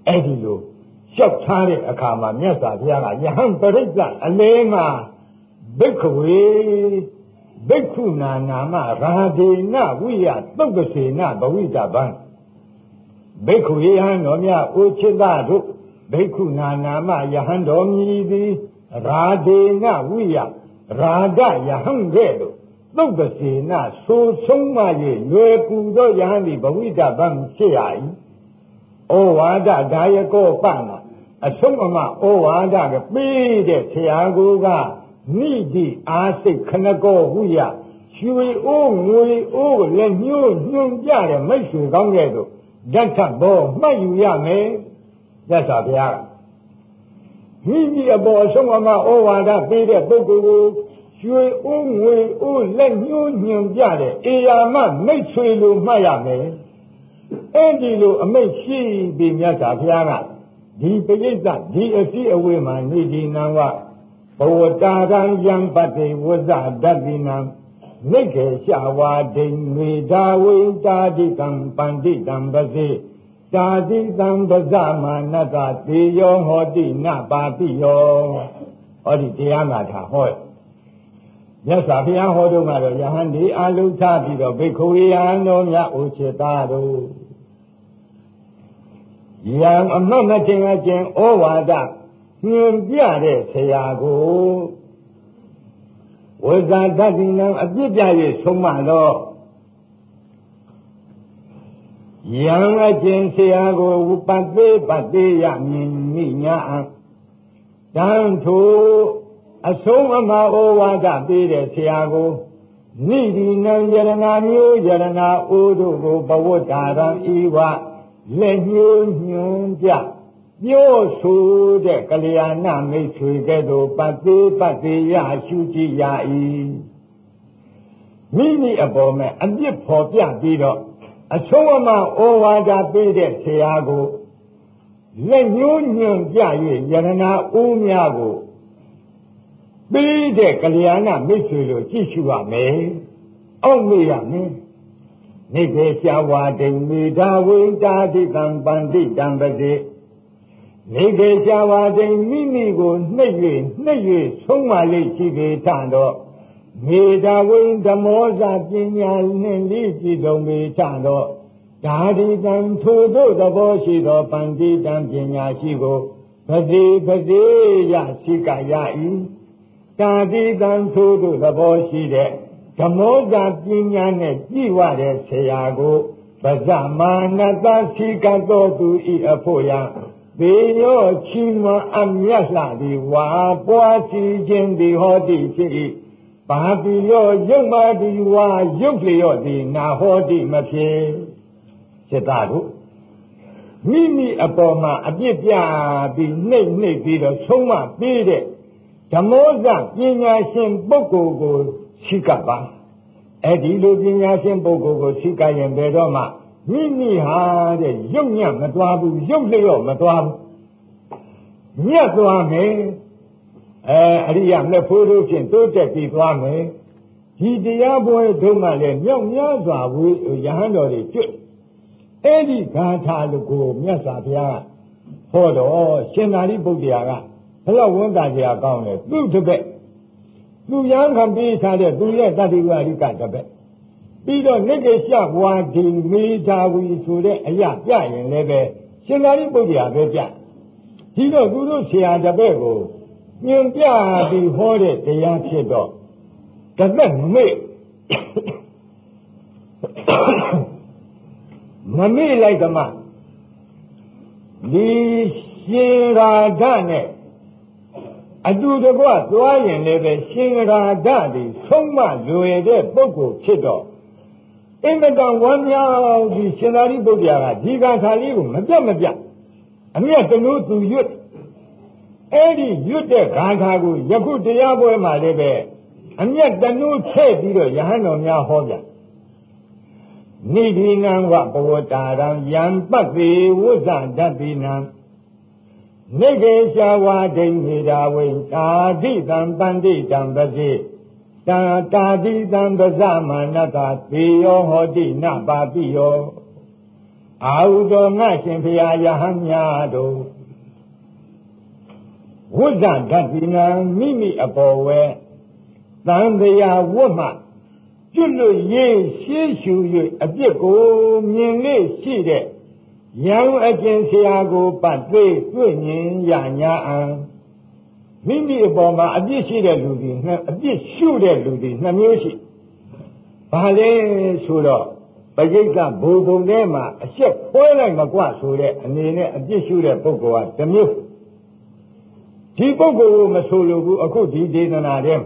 အဲ့ဒီလိုလျှောက်ထားတဲ့အခါမှာမြတ်စွာဘုရားကယဟန်ပရိစ္ဆအလေးမှာဘိက္ခဝေဘိက္ခုနာနာမရာဒေနဝိယသုတ်ကစေနဘဝိတဗံဘိက္ခုယဟန်တော်များအိုချစ်သားတို့ဘိက္ခုနာနာမယဟန်တော်မြည်သည်ရာဒေနဝိယရာဒယဟန်ကဲ့သို့သုတ်ကစေနဆိုဆုံးမ၍ရွယ်ကူသောယဟန်သည်ဘဝိတဗံဖြစ်ရ၏ဩဝါဒဒါယကောပနာအဆုံးအမဩဝါဒကပေးတဲ့ဆရာကိုကနိတိအာစိတ်ခဏကောဟုယရွှေအိုးငွေအိုးလည်းညှိုးညွှန်ကြတဲ့မိတ်ဆွေကောင်းတဲ့တို့ဓာတ်ထဘောမှတ်ယူရမယ်မြတ်စွာဘုရားကမိမိအပေါ်အဆုံးအမဩဝါဒပေးတဲ့ပုဂ္ဂိုလ်ကိုရွှေအိုးငွေအိုးလည်းညှိုးညွှန်ကြတဲ့အေယာမမိတ်ဆွေလိုမှတ်ရမယ်အဲ့ဒီလိုအမိတ်ရှိပြီးမြတ်စွာဘုရားကဒီပရိစ္ဆဒီအစည်းအဝေးမှာနေဒီနံဝဘဝတာရံယံပတိဝဇ္ဇဒတ္တိနံနိခေရှဝါဒိမေဒါဝိတာတိကံပန္တိတံပစေတာတိတံပဇမာနတတေယောဟောတိနပါတိယောဟောဒီတရားနာတာဟောမြတ်စွာဘုရားဟောတော့ကတော့ယဟန်ဒီအာလုထပြီးတော့ဘိက္ခဝေယံတော်များဥချေသားတို့ယံအမတ်မတင်အကျင့်ဩဝါဒညွန်ပြတဲ့ဆရာကိုဝဇ္ဇာတတိနံအပြစ်ပြ၍ဆုံးမတော့ယံအကျင့်ဆရာကိုပတိပတိယမြင်မိညာအံတန်ထိုအဆုံးအမဩဝါဒပေးတဲ့ဆရာကိုနိဒီနံယရဏမျိုးယရဏအိုးတို့ကိုဘဝတာရံဤဝလက်ညှိုးညွှန်ပြပြောဆိုတဲ့ကလျာဏမိတ်ဆွေကဲ့သို့ပတိပတိယရှုကြည်ရ၏မိမိအပေါ်မှာအပြစ်ဖော်ပြပြီးတော့အဆုံးအမဩဝါဒပေးတဲ့ဆရာကိုလက်ညှိုးညွှန်ပြ၍ယရဏအိုးများကိုပေးတဲ့ကလျာဏမိတ်ဆွေလိုကြည့်ရှုရမယ်အောက်မေ့ရမယ်နိဗ္ဗေရှာဝါဒိမေဒါဝိတာတိကံပန္တိတံပစေနိဗ္ဗေရှာဝါဒိမိမိကိုနှိပ်၍နှိပ်၍ဆုံးမလေးရှိပေထတော့မေဒါဝိဓမောဇပညာနှင့်လေးကြည်ဆုံးပေထတော့ဓာတိတံထိုတို့သဘောရှိသောပန္တိတံပညာရှိကိုပစေပစေယရှိကရ၏ဓာတိတံထိုတို့သဘောရှိတဲ့ဓမောဇပညာနဲ့ကြည်ဝတဲ့ဆရာကိုပဇမာနတသိကတော်သူဤအဖို့ယသေရောချီးမွမ်းအမြတ်လှသည်ဝါပွားစီခြင်းသည်ဟောတိဖြစ်၏ဘာတိရောယုတ်မာသည်ဝါယုတ်လျော့သည်နာဟောတိမဖြစ်စေတတို့မိမိအပေါ်မှာအပြစ်ပြပြီးနှိမ့်နှိမ့်ပြီးတော့ဆုံးမပေးတဲ့ဓမောဇပညာရှင်ပုဂ္ဂိုလ်ကိုရှိကပ်ပါအဲ့ဒီလိုပညာရှင်ပုဂ္ဂိုလ်ကိုရှိကပ်ရင်ဘယ်တော့မှမိမိဟာတဲ့ရုပ်ညံ့မသွားဘူးရုပ်လျော့မသွားဘူးညက်သွားမယ်အဲအရိယမေဖို့တို့ဖြင့်တိုးတက်ပြီးသွားမယ်ဒီတရားပွဲတို့မှလည်းမြောက်များစွာဝေယဟန်တော်တွေကျွတ်အဲ့ဒီဂါထာလူကိုမြတ်စွာဘုရားဟောတော်ရှင်သာရိပုတ္တရာကဘယ်တော့ဝန်တာကြရကောင်းလဲသူ့တပည့်သူရန်ခံပေးထားတဲ့သူရဲ့တတိဝရိကတပည့်ပြီးတော့နိကေရှဘွာဒီမေသာဝီဆိုတဲ့အရာပြရင်လည်းပဲရှင်သာရိပုတ္တရာပဲပြဒီတော့သူတို့ဆရာတပည့်ကိုညင်ပြပြီးဟောတဲ့တရားဖြစ်တော့တသက်မေ့မမေ့လိုက်ကမှဒီရှင်ရာဓနဲ့အတူတကွသွားရင်လည်းပဲရှင်ရာဓဒီဆုံးမလွယ်တဲ့ပုဂ္ဂိုလ်ဖြစ်တော့အင်မတန်ဝမ်းမြောက်ပြီးရှင်သာရိပုတ္တရာကဒီကထာလေးကိုမပြတ်မပြတ်အမြတ်တလို့သူရွတ်အဲ့ဒီရွတ်တဲ့ဂါထာကိုယခုတရားပွဲမှာလည်းပဲအမြတ်တလို့ထည့်ပြီးတော့ယဟန်တော်များဟောပြနိဒိနံဝဘဝတာရံယံပတ္တိဝဇ္ဇဒတ္တိနံနိကေရှာဝါဒိမေတာဝိတာတိတံပန္တိတံပစေတာတာတိတံပဇမာနတသေယောဟောတိနပါပိယောအာဟုတော်ငါရှင်ဖရာယဟန်များတို့ဝိဇ္ဇဓတ္တိနာမိမိအပေါ်ဝဲသံတရားဝတ်မှကျွတ်လို့ရေးရှေးရှူ၍အပြစ်ကိုမြင်လေရှိတဲ့ယံအကျင့်ဆရာကိုပတ်သေးတွေ့မြင်ရညာအံမိမိအပေါ်မှာအပြစ်ရှိတဲ့လူတွေနှစ်အပြစ်ရှုတဲ့လူတွေနှစ်မျိုးရှိဘာလဲဆိုတော့ပဋိက္ခဘုံဘုံထဲမှာအချက်ဖွဲလိုက်မကွဆိုတဲ့အနေနဲ့အပြစ်ရှုတဲ့ပုဂ္ဂိုလ်ကတစ်မျိုးဒီပုဂ္ဂိုလ်ကိုမဆိုလိုဘူးအခုဒီဒေသနာထဲ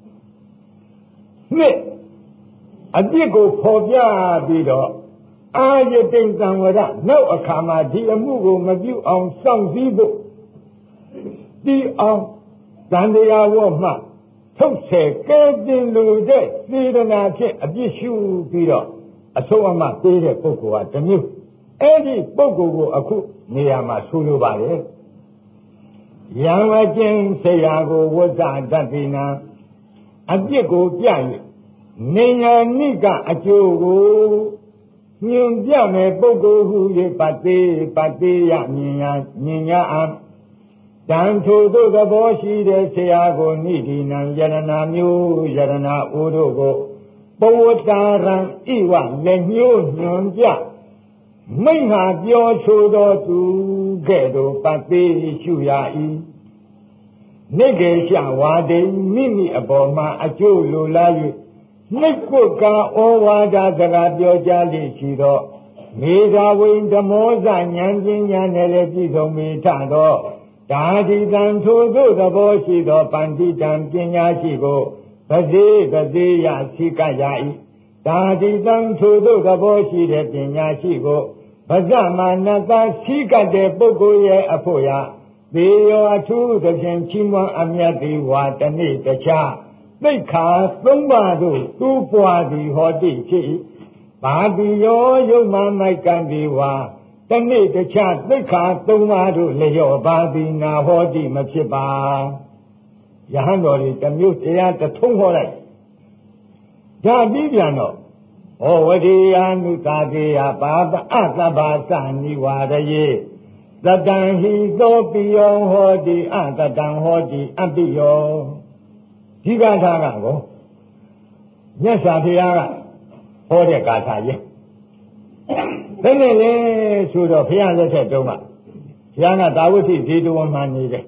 နှစ်အပြစ်ကိုဖော်ပြပြီးတော့အာယတိန်တံဝရနောက်အခါမှာဒီအမှုကိုမပြုအောင်စောင့်စည်းဖို့ဒီအောင်တန်တရားဝတ်မှထုတ်ဆယ်ကဲတင်လို့တဲ့စေတနာဖြင့်အပြစ်ရှုပြီးတော့အဆုံးအမပေးတဲ့ပုဂ္ဂိုလ်ကတစ်မျိုးအဲ့ဒီပုဂ္ဂိုလ်ကိုအခုနေရာမှာဆိုလိုပါတယ်ယံအကျင့်ဆရာကိုဝဇ္ဇတတ္တိနာအပြစ်ကိုပြ၍နေညာနိကအကျိုးကိုညွန်ပြမယ်ပုဂ္ဂိုလ်ဟု၍ပတိပတိယမြင်ညာမြင်ညာအတန်ထိုသို့သဘောရှိတဲ့ဆရာကိုနိဒိနံယရနာမျိုးယရနာဥတို့ကိုပဝတ္တာရံဣဝလက်ညှိုးညွန်ပြမိန့်ဟာပြောဆိုတော်သူကဲ့သို့ပတိရှုရ၏နိကေရှဝါဒိမိမိအပေါ်မှာအကျိုးလိုလား၍နှိတ်ကွကဩဝါဒစကားပြောကြားလိရှိသောမေဃဝိဓမောဇဉာဏ်ပညာနဲ့လည်းပြည့်စုံမိထသောဒါတိတံထိုသို့သဘောရှိသောပန္တိတံပညာရှိကိုပစေပစေယသိကရ၏ဒါတိတံထိုသို့သဘောရှိတဲ့ပညာရှိကိုပဇမာနတသိကတဲ့ပုဂ္ဂိုလ်ရဲ့အဖို့ရာသေယောအထူးသဖြင့်ချီးမွမ်းအမြတ်သည်ဝါတနေ့တခြားသိက္ခာသုံးပါးသို့သူ့ပွားသည်ဟောတိဖြစ်၏ဘာတိယောယုံမမိုက်ကံသည်ဝါတနေ့တခြားသိက္ခာသုံးပါးတို့လျော့ပါသည်နာဟောတိမဖြစ်ပါယဟန်တော်တွေတစ်မျိုးတရားတစ်ထုံးဟောလိုက်ဒါပြီးပြန်တော့ဩဝတိယာနုတာတေယပါပအသဗ္ဗသနိဝါရယေတတံဟိသောပိယောဟောတိအတတံဟောတိအပိယောဒီဂါထာကကိုမြတ်စွာဘုရားကဟောတဲ့ဂါထာရဲ့ဘယ်နဲ့လဲဆိုတော့ဘုရားလက်ထက်တုန်းကဘုရားကသာဝတိဇေတဝန်မှနေတယ်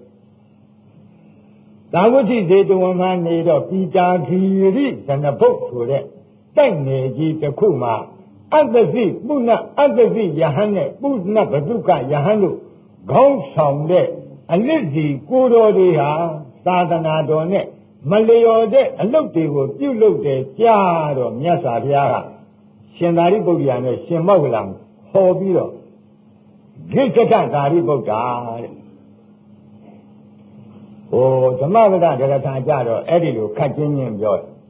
သာဝတိဇေတဝန်မှနေတော့ပိတာဂီရိဇနဘုတ်ဆိုတဲ့တိုက်နယ်ကြီးတစ်ခုမှာအတ္တသိပုဏ္ဏအတ္တသိယဟန်နဲ့ပုဏ္ဏဘဒုကယဟန်တို့ခေါင်းဆောင်တဲ့အလစ်စီကိုတော်တွေဟာသာသနာတော်နဲ့မလျော်တဲ့အလုပ်တွေကိုပြုလုပ်တယ်ကြားတော့မြတ်စွာဘုရားကရှင်သာရိပုတ္တရာနဲ့ရှင်မောက္ကလံဟောပြီးတော့ဂိက္ခတသာရိပုတ္တရာတဲ့ဟိုဓမ္မပဒဒရထာကြတော့အဲ့ဒီလိုခတ်ချင်းချင်းပြောတယ်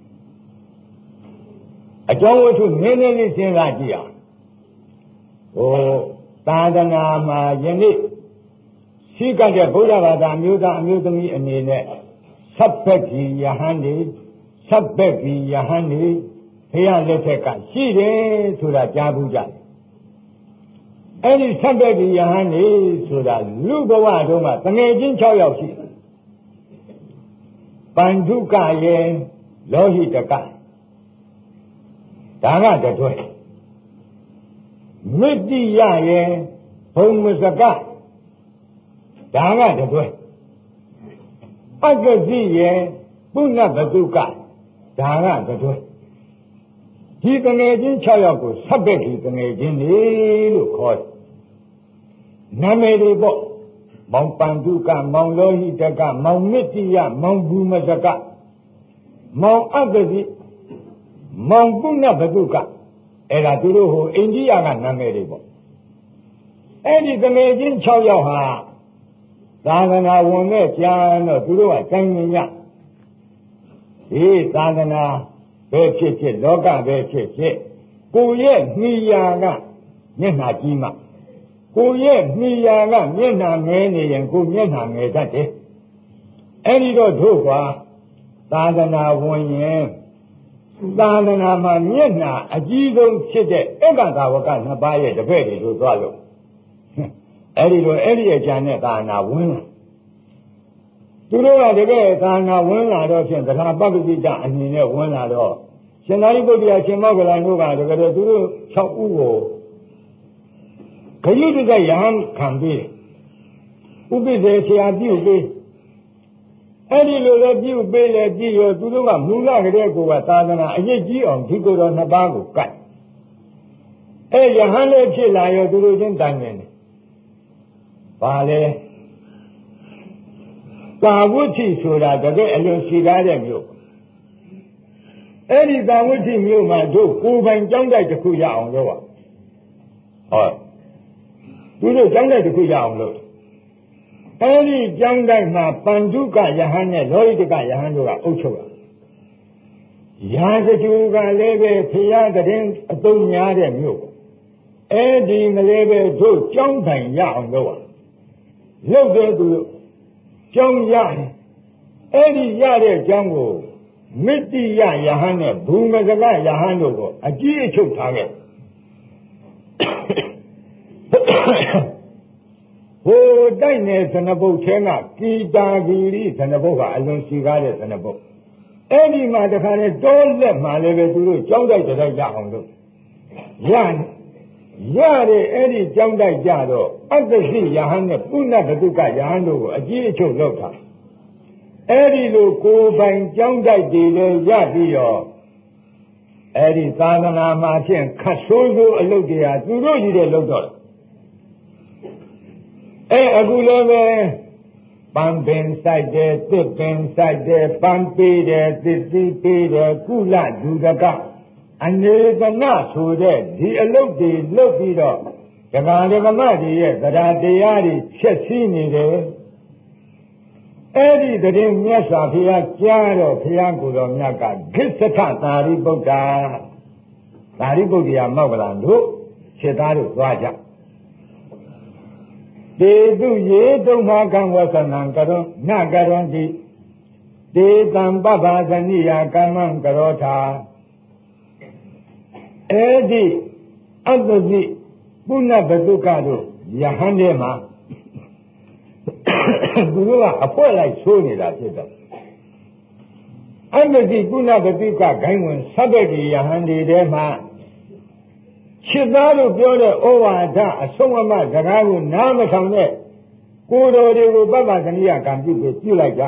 အကြောင်းဝတ္ထုနည်းနည်းလေးစဉ်းစားကြည့်အောင်ဟိုသာသနာမှာယနေ့ရှိကတဲ့ဗုဒ္ဓဘာသာအမျိုးသားအမျိုးသမီးအနေနဲ့သဗ္ဗက်ကြီးယဟန်နေသဗ္ဗက်ကြီးယဟန်နေဘုရားလက်ထက်ကရှိတယ်ဆိုတာကြားဘူးကြတယ်အဲ့ဒီသဗ္ဗက်ကြီးယဟန်နေဆိုတာလူဘဝတုန်းကတငယ်ချင်း၆ယောက်ရှိပန္ဓုကယေလောဟိတကဒါကတတွဲမိတ္တိယယေဘုံမစကဒါကတတွဲပက္ကတိယေပုဏ္ဏဘတုကဒါကတတွဲဒီတငယ်ချင်း၆ယောက်ကိုသဗ္ဗက်ကြီးတငယ်ချင်းနေလို့ခေါ်တယ်နာမည်တွေပေါ့မောင်ပန္ဓုကမောင်လောဟိတကမောင်မိတ္တိယမောင်ဘူမစကမောင်အတ္တတိမောင်ပုဏ္ဏဘတုကအဲ့ဒါသူတို့ဟိုအိန္ဒိယကနာမည်တွေပေါ့အဲ့ဒီတငယ်ချင်း၆ယောက်ဟာသာသနာဝင်တဲ့ကြံတော့သူတို့ကတိုင်းမြင်ရဒီသာသနာပဲဖြစ်ဖြစ်လောကပဲဖြစ်ဖြစ်ကိုရဲ့နှီးရာကမျက်နှာကြီးမှကိုရဲ့နှီးရာကမျက်နှာငယ်နေရင်ကိုမျက်နှာငယ်တတ်တယ်အဲ့ဒီတော့တို့ကွာသာသနာဝင်ရင်သာသနာမှာမျက်နှာအကြီးဆုံးဖြစ်တဲ့အက္ခသာဝကနှစ်ပါးရဲ့တပည့်တွေတို့သွားလို့အဲ့ဒီလိုအဲ့ဒီအကြံနဲ့သာသနာဝင်လာသူတို့ကတကယ်သာသနာဝင်လာတော့ဖြင့်သရပပ္ပတိတအနေနဲ့ဝင်လာတော့ရှင်သာရိပုတ္တရာရှင်မောဂလန်တို့ကတကယ်သူတို့၆ဦးကိုခရုတကရဟန်းခံပြီးဥပိ္ပေဆရာပြုပြီးအဲ့ဒီလိုလည်းပြုပေးလေကြည့်ရောသူတို့ကမူလကလေးကသာသနာအရေးကြီးအောင်ဒီကိုယ်တော်နှစ်ပါးကိုကတ်အဲယဟန်လည်းဖြစ်လာရောသူတို့ချင်းတိုင်နေတယ်ဘာလဲသာဝုဋ္ဌိဆိုတာတကယ်အလွန်ရှိကားတဲ့မြို့အဲ့ဒီသာဝုဋ္ဌိမြို့မှာတို့ကိုယ်ပိုင်ကျောင်းတိုက်တစ်ခုရအောင်လုပ်ပါဟောသူတို့ကျောင်းတိုက်တစ်ခုရအောင်လုပ်အဲ့ဒီကျောင်းတိုက်မှာပန္ဓုကယဟန်နဲ့လောဟိတကယဟန်တို့ကအုပ်ချုပ်တာရာဇဂုကလည်းပဲဖရာတရင်အသုံးများတဲ့မြို့အဲ့ဒီမလေးပဲတို့ကျောင်းတိုင်ရအောင်လုပ်ပါလုပ်တဲ့သူကျောင်းရတယ်အဲ့ဒီရတဲ့ကျောင်းကိုမတ္တိယယဟန်နဲ့ဘူမကလယဟန်တို့ကိုအကြီးအချုပ်ထားခဲ့ဟိုတိုက်နေသနဘုတ်ထဲကကီတာဂီရိသနဘုတ်ကအလွန်ရှိကားတဲ့သနဘုတ်အဲ့ဒီမှာတခါနဲ့တောလက်မှာလည်းပဲသူတို့ကြောင်းတိုက်တဲ့ရအောင်လို့ရရတဲ့အဲ့ဒီကြောင်းတိုက်ကြတော့အတ္တရှိယဟန်နဲ့ပုဏ္ဏဘတုကယဟန်တို့ကိုအကြီးအချုပ်လုပ်တာအဲ့ဒီလိုကိုယ်ပိုင်ကြောင်းတိုက်တွေလည်းရပြီးတော့အဲ့ဒီသာသနာမှာဖြင့်ခတ်ဆိုးဆိုးအလုပ်တွေဟာသူတို့ကြီးတဲ့လုပ်တော့အဲအခုလည်းပဲပန်းပင်ဆိုင်တယ်တစ်ပင်ဆိုင်တယ်ပန်းပေးတယ်သစ်သီးပေးတယ်ကုလဒုဒကအနေကနဆိုတဲ့ဒီအလုပ်တွေလုပ်ပြီးတော့ဒကာဒကမတွေရဲ့တရားတရားတွေချက်စီးနေတယ်အဲ့ဒီတရင်မြတ်စွာဘုရားကြားတော့ဘုရားကိုယ်တော်မြတ်ကဂစ္ဆထသာရိပုတ္တရာသာရိပုတ္တရာမောက္ကလန်တို့ခြေသားတို့သွားကြတေတုယေတုမကံဝသနံကရောနကရောတိတေတံပပ္ပဇနိယကမ္မံကရောထာအဲ့ဒီအတ္တတိပုဏ္ဏဘတုကတို့ယဟန်ထဲမှာသူတို့ကအဖွဲလိုက်ဆိုးနေတာဖြစ်တော့အတ္တတိပုဏ္ဏဘတုကဂိုင်းဝင်သဗ္ဗတိယဟန်ဒီထဲမှာခြေသားတို့ပြောတဲ့ဩဝါဒအဆုံးအမစကားကိုနားမထောင်တဲ့ကိုယ်တော်တွေကိုပပ္ပဇနိယကံပြုပြီးပြုလိုက်ကြ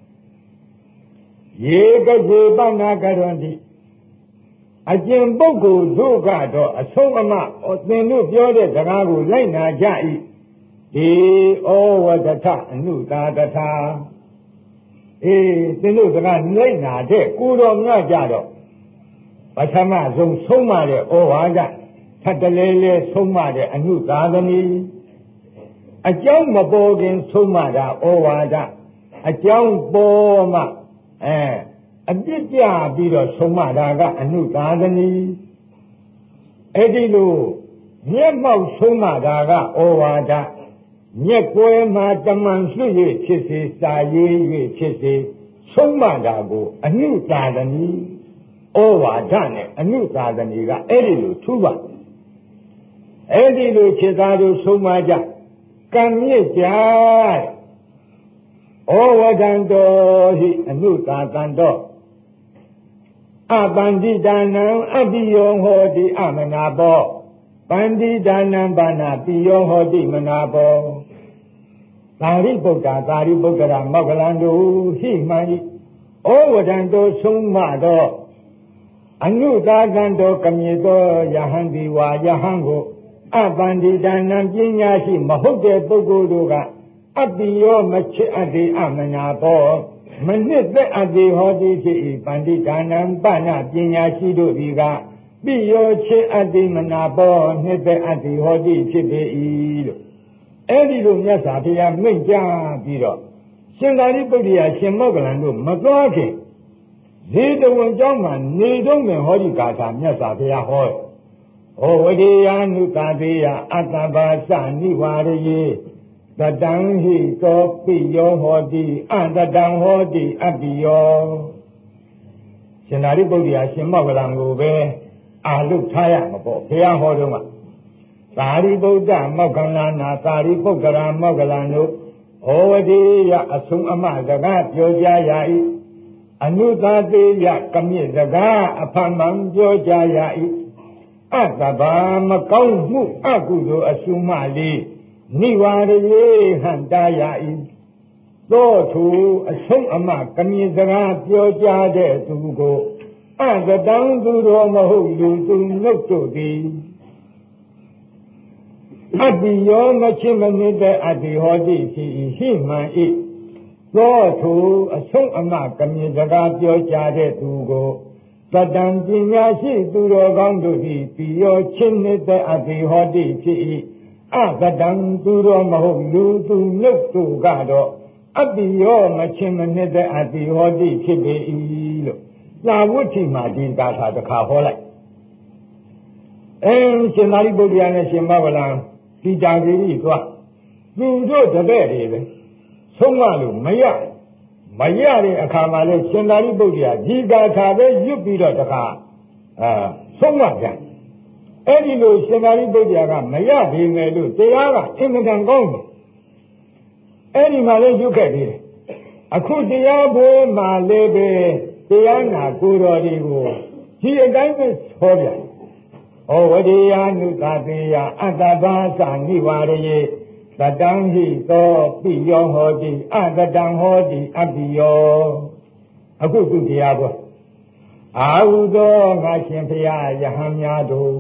ရေကကျေပနာကရွန်တိအကျင့်ပုဂ္ဂိုလ်တို့ကတော့အဆုံးအမသင်တို့ပြောတဲ့စကားကိုလိုက်နာကြ၏ဒီဩဝဒထအနုတာတထာအေးသင်တို့စကားလိုက်နာတဲ့ကိုယ်တော်များကြတော့ပထမဆုံးဆုံးမတဲ့ဩဝါဒထပ်တလဲလဲဆုံးမတဲ့အနုသာသမီအကြောင်းမပေါ်ခင်ဆုံးမတာဩဝါဒအကြောင်းပေါ်မှအဲအပြစ်ပြပြီးတော့ဆုံးမတာကအနုသာသမီအဲ့ဒီလိုမျက်မှောက်ဆုံးမတာကဩဝါဒမျက်ကွယ်မှာတမန်စွ၍ဖြစ်စေစာရေး၍ဖြစ်စေဆုံးမတာကိုအနုသာသမီဩဝါဒနဲ့အနုသာသမီကအဲ့ဒီလိုထူပါအဲ့ဒီလိုခြေသားတို့ဆုံးမကြကံမြစ်ကြဩဝဒံတော်ဟိအနုသာတံတော်အပန္တိဒါနံအပိယောဟောတိအမနာဘောပန္တိဒါနံဘာနာပိယောဟောတိမနာဘောသာရိပုတ္တရာသာရိပုတ္တရာမောက္ကလန်တို့ဟိမှန်ဤဩဝဒံတော်ဆုံးမတော်အနုသာတံတော်ကမြေတော်ယဟန်ဒီဝါယဟန်ကိုအပန္တိဒါနံပညာရှိမဟုတ်တဲ့ပုဂ္ဂိုလ်တို့ကအပိယောမချစ်အပ်သေးအမနာဘောမနစ်သက်အပ်သေးဟောတိဖြစ်၏ပန္တိဒါနံပဏပညာရှိတို့ဒီကပိယောချစ်အပ်သေးမနာဘောနှစ်သက်အပ်သေးဟောတိဖြစ်ပေ၏လို့အဲ့ဒီလိုမြတ်စွာဘုရားမိန့်ကြားပြီးတော့ရှင်သာရိပုတ္တရာရှင်မောက္ကလန်တို့မသွားခင်ဇေတဝန်ကျောင်းမှာနေတော့မယ်ဟောဒီကာထာမြတ်စွာဘုရားဟောဩဝဒေယ ानु ကာသေယအတ္တဘာသနိဝါရယေတတံဟိသောပိယောဟောတိအတတံဟောတိအပိယောရှင်သာရိပုတ္တရာရှင်မောဂလံကိုပဲအာလုထားရမှာပေါ့ဘုရားဟောတော့ကသာရိပုတ္တမောဂလနာသာရိပုတ္တရာမောဂလံတို့ဩဝတိယအဆုံးအမစကားပြောကြရ၏အနုသာတေယကမြစ်စကားအဖန်မှန်ပြောကြရ၏အတ္တဘာမကောင်းမှုအကုသိုလ်အစုမလေးနိဝရယေဟံတာယ၏သောသူအဆုံးအမကမြစ်စကားပြောကြတဲ့သူကိုအကတံသူတော်မဟုတ်လူသူနှုတ်တို့သည်အတ္တိယောမချိမနစ်တဲ့အတ္တိဟောတိရှိရှိမှန်၏သောသူအဆုံးအမကမြင်စကားပြောကြတဲ့သူကိုသတ္တံပညာရှိသူတော်ကောင်းတို့သည်ပိယောချင်းနစ်တဲ့အတ္တိဟောတိဖြစ်၏အကတံသူတော်မဟုတ်လူသူနှုတ်တို့ကတော့အတ္တိယောမချိမနစ်တဲ့အတ္တိဟောတိဖြစ်ပေ၏လို့သာဝတ္ထိမှာဒီကာထာတစ်ခါဟောလိုက်အင်းရှင်သာရိပုတ္တရာနဲ့ရှင်မောဂလံဒီကြံကြီးသွားသူတို့တပည့်တွေပဲဆုံးမလို့မရမရတဲ့အခါမှာလဲရှင်သာရိပုတ္တရာဒီကာထာပဲရွတ်ပြီးတော့တခါအာဆုံးမပြန်အဲ့ဒီလိုရှင်သာရိပုတ္တရာကမရပေမဲ့လို့တရားကအင်မတန်ကောင်းတယ်အဲ့ဒီမှာလဲရွတ်ခဲ့သေးတယ်အခုတရားဘိုးမှာလည်းပဲတရားနာကိုယ်တော်တွေကိုဒီအတိုင်းပဲဟောပြန်ဩဝတိယနုသတေယအတ္တဘာသနိဝရယေသတံဟိသောပိယောဟောတိအတတံဟောတိအပိယောအခုသူတရားပေါ်အာဟုသောငါရှင်ဖရာယဟန်များတို့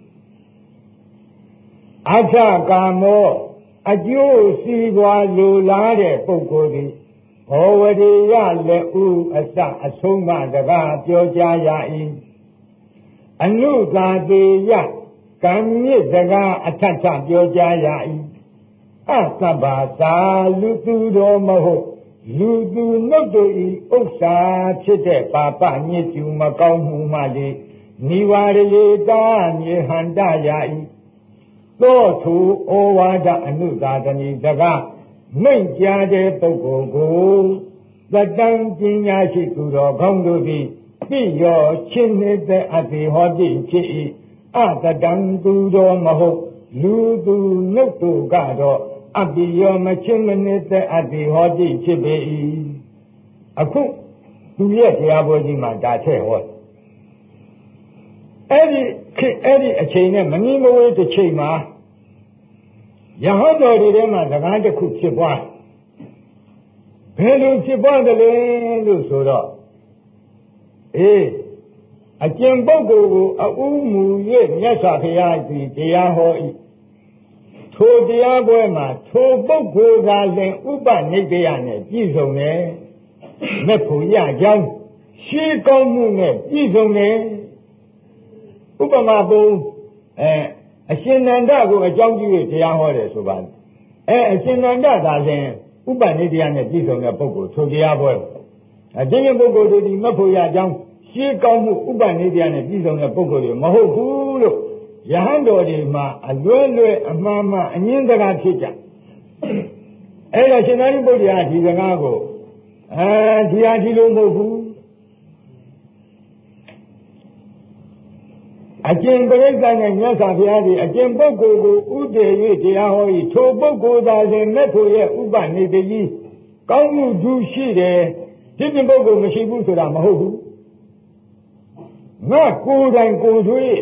အထကာမောအကျိုးစီးပွားလိုလားတဲ့ပုဂ္ဂိုလ်သည်ဘောဝတိယလက်ဥအစအဆုံးမတကားပြောကြရ၏အနုသာတေယကံမြစ်စကားအထထပြောကြရ၏အသဗ္ဗသာလူသူတော်မဟုတ်လူသူနှုတ်တို့ဤဥစ္စာဖြစ်တဲ့ပါပညစ်ကျူမကောင်းမှုမှလေနိဝရယေတာမြေဟန္တရ၏သောသူဩဝါဒအနုသာတနိစကားမိန့်ကြားတဲ့ပုဂ္ဂိုလ်ကိုသတ္တံပညာရှိသူတော်ကောင်းတို့သည်ပိယောချင်းနေတဲ့အတ္တိဟောတိဖြစ်၏အတတံသူတော်မဟုတ်လူသူနှုတ်တို့ကတော့အပိယောမချင်းမနစ်တဲ့အတ္တိဟောတိဖြစ်ပေ၏အခုသူရဲ့တရားပွဲကြီးမှာဒါထည့်ဟောအဲ့ဒီအဲ့ဒီအချိန်နဲ့မငြင်းမဝေးတစ်ချိန်မှာယဟန်တော်တွေထဲမှာစကားတစ်ခုဖြစ်ပွားဘယ်လိုဖြစ်ပွားတယ်လဲလို့ဆိုတော့အေးအကျင့်ပုဂ္ဂိုလ်ကိုအဥမူ၍မြတ်စွာဘုရားသည်တရားဟော၏ထိုတရားပွဲမှာထိုပုဂ္ဂိုလ်သာလျှင်ဥပနိဒေယနဲ့ပြည့်စုံတယ်မဲ့ဖို့ရကြောင်းရှင်းကောင်းမှုနဲ့ပြည့်စုံတယ်ဥပမာပုံအဲအရှင်နန္ဒကိုအကြောင်းပြု၍တရားဟောတယ်ဆိုပါအဲအရှင်နန္ဒသာလျှင်ဥပနိဒေယနဲ့ပြည့်စုံတဲ့ပုဂ္ဂိုလ်ထိုတရားပွဲအကျင့်ပုဂ္ဂိုလ်တို့ဒီမဲ့ဖို့ရကြောင်းရှင်းကောင်းမှုဥပနိဒေယနဲ့ပြည့်စုံတဲ့ပုဂ္ဂိုလ်တွေမဟုတ်ဘူးလို့ယဟန်တော်တွေမှာအလွဲလွဲအမှားမှန်အငင်းစကားဖြစ်ကြအဲ့ဒါရှင်သာရိပုတ္တရာဒီစကားကိုအဲဒီဟာဒီလိုမဟုတ်ဘူးအကျင့်ပရိသတ်နဲ့မြတ်စွာဘုရားဒီအကျင့်ပုဂ္ဂိုလ်ကိုဥတည်၍တရားဟော၏ထိုပုဂ္ဂိုလ်သာလျှင်မဲ့ဖို့ရဲ့ဥပနိဒေယကောင်းမှုဒုရှိတယ်ဒီပြင်ပုဂ္ဂိုလ်မရှိဘူးဆိုတာမဟုတ်ဘူးငါကိုယ်တိုင်ကိုယ်တွေ့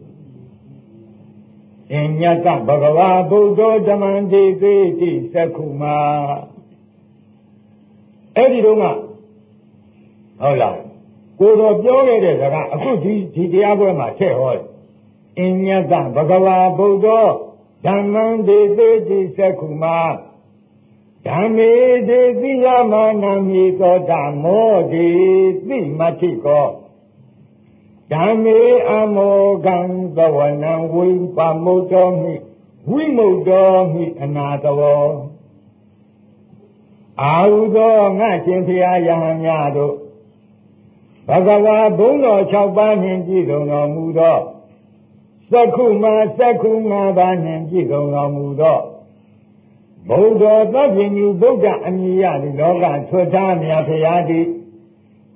အညတဘဂဝါဗုဒ္ဓဓမ္မံတိသေတိသက္ခုမာအဲ့ဒီတော့ကဟုတ်လားကိုယ်တော်ပြောခဲ့တဲ့စကားအခုဒီဒီတရားပွဲမှာထည့်ဟောတယ်အညတဘဂဝါဗုဒ္ဓဓမ္မံတိသေတိသက္ခုမာဓမ္မေတိသိယမာနမိသောဓမ္မောတိသိမတိကောဓမ္မေအမောကံသဝနံဝိပမုတ်တော်မိဝိမုတ်တော်မိအနာတောအာဟုသောငါရှင်ဖျားယဟန်များတို့ဘဂဝါဘုန်းတော်၆ပါးနှင့်ပြည့်စုံတော်မူသောသက္ခုမှာသက္ခု၅ပါးနှင့်ပြည့်စုံတော်မူသောဘုဒ္ဓသဗ္ဗညုဗုဒ္ဓအမည်ရသည်လောကထွတ်သားမြတ်ဖျားသည်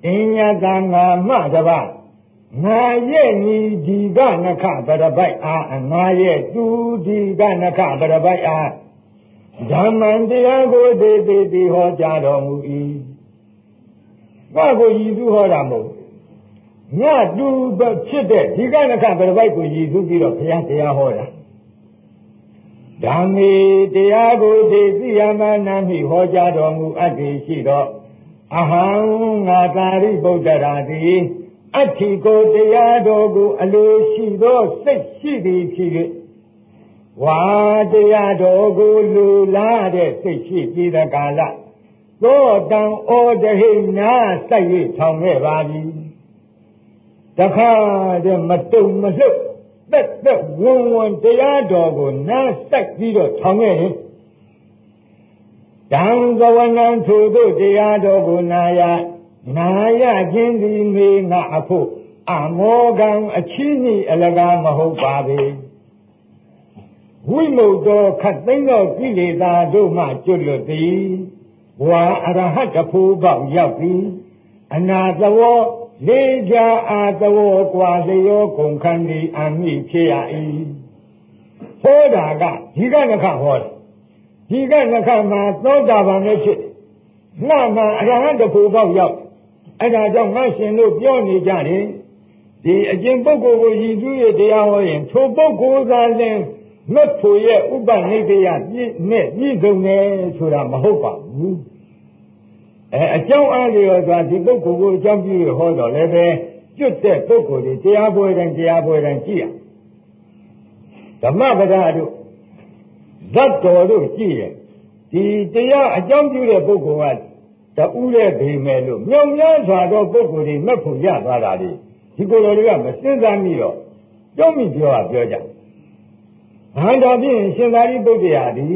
အင်းညတာငါမှတပါငါရဲ့ညီဒီကနခပရပိုက်အားငါရဲ့တူဒီကနခပရပိုက်အားဓမ္မံတရားကိုသေသေးတိဟောကြားတော်မူ၏ငါကိုရည်သူဟောတာမဟုတ်ငါတူဖြစ်တဲ့ဒီကနခပရပိုက်ကိုရည်သူပြီးတော့ဘုရားတရားဟောတာဓမ္မေတရားကိုသေသိယမနာမိဟောကြားတော်မူအပ်သည်ရှိတော့အဟံငါသာရိပုတ္တရာသည်အဋ္ဌိကိုတရားတော်ကိုအလိုရှိသောစိတ်ရှိသည်ဖြစ်၍ဝါတရားတော်ကိုလူလာတဲ့စိတ်ရှိပြီးတဲ့ကာလသောတံဩဒဟိနာစိုက်၍ထောင်ခဲ့ပါပြီတခါတည်းမတုံမလှုပ်သက်သက်ဝင်ဝင်တရားတော်ကိုနားစိုက်ပြီးတော့ထောင်ခဲ့တယ်တံသဝနံထိုတို့တရားတော်ကိုနာရနာရခြင်းသည်မေငါအဖို့အမောကံအချီးနှီးအလကားမဟုတ်ပါပေဝိမု ക്ത ခတ်သိမ်းသောကိလေသာတို့မှကျွတ်လွတ်သည်ဝါအရဟတဖို့ပေါက်ရောက်သည်အနာသဝောလေးကြအာသဝောကွာလျောကုန်ခန္ဒီအမိဖြစ်ရ၏ဟောတာကဒီကနခဟောတယ်ဒီကနခမှာသောတာပန်နဲ့ဖြစ်ငါမှအရဟတဖို့ပေါက်ရောက်အဲ့ဒါကြောင့်ငါရှင်တို့ပြောနေကြတယ်ဒီအကျင့်ပုဂ္ဂိုလ်ကိုရည်စူးရတရားဟောရင်ထိုပုဂ္ဂိုလ်သာလျှင်မတ်ဖို့ရဲ့ဥပနိဒေယပြည့်နဲ့ပြည့်စုံတယ်ဆိုတာမဟုတ်ပါဘူးအဲအကြောင်းအားလျော်စွာဒီပုဂ္ဂိုလ်ကိုအကြောင်းပြုရဟောတော့လည်းပဲကျွတ်တဲ့ပုဂ္ဂိုလ်တွေတရားပွဲတိုင်းတရားပွဲတိုင်းကြည့်ရဓမ္မပဒတို့ဇတ်တော်တို့ကြည့်ရဒီတရားအကြောင်းပြုတဲ့ပုဂ္ဂိုလ်ကတူးတဲ့ဗေမယ်လို့မြောင်များစွာသောပုဂ္ဂိုလ်တွေမက်ဖို့ရသွားတာလေဒီကိုယ်တော်တွေကမစဉ်းစားမိတော့ကြောက်မိပြောတာပြောကြဘာတော်ဖြင့်ရှင်သာရိပုတ္တရာဒီ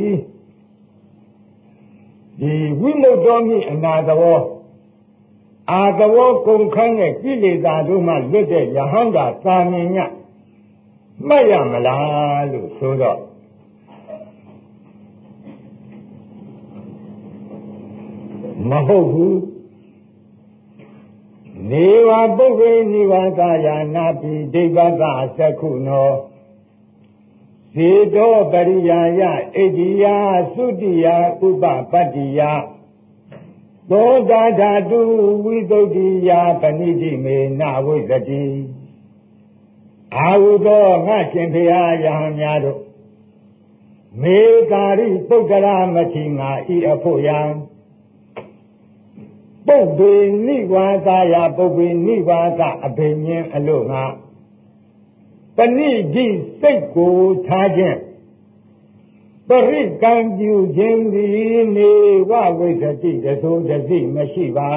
ဒီဝိမု ക്ത မိအနာသဘောအာသဘောကုန်ခန်းတဲ့ကိလေသာတို့မှလွတ်တဲ့ယဟန္တာသာမင်ညမှတ်ရမလားလို့ဆိုတော့မဟုတ်ဘူးနေဝပုဂ္ဂိနိဝါဒယာနာပိဒိဗ္ဗကသက္ခုနောဇေတောပရိယာယဣတိယသုတိယဥပပတ္တိယသောတာဓာတုဝိသုဒ္ဓိယပဏိတိမေနဝိသတိအာဟုသောငါရှင်ဖရာယဟန်များတို့မေကာရိပုတ္တရာမတိငါဤအဖို့ယံပုပ္ပေနိဝါဒယာပုပ္ပေနိဝါဒအဘိညာဉ်အလို့ငါပဏိတိစိတ်ကိုထားခြင်းပရိကံပြုခြင်းသည်နေဝဝိသတိတသောတသိမရှိပါ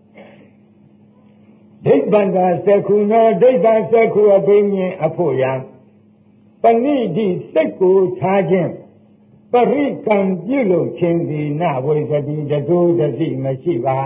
ဒိဋ္ဌံသာသက္ခုနောဒိဋ္ဌံသက္ခုအဘိညာဉ်အဖို့ယံပဏိတိစိတ်ကိုထားခြင်းပရိကံပြုလုပ်ခြင်းသည်နဝိသတိတသောတသိမရှိပါ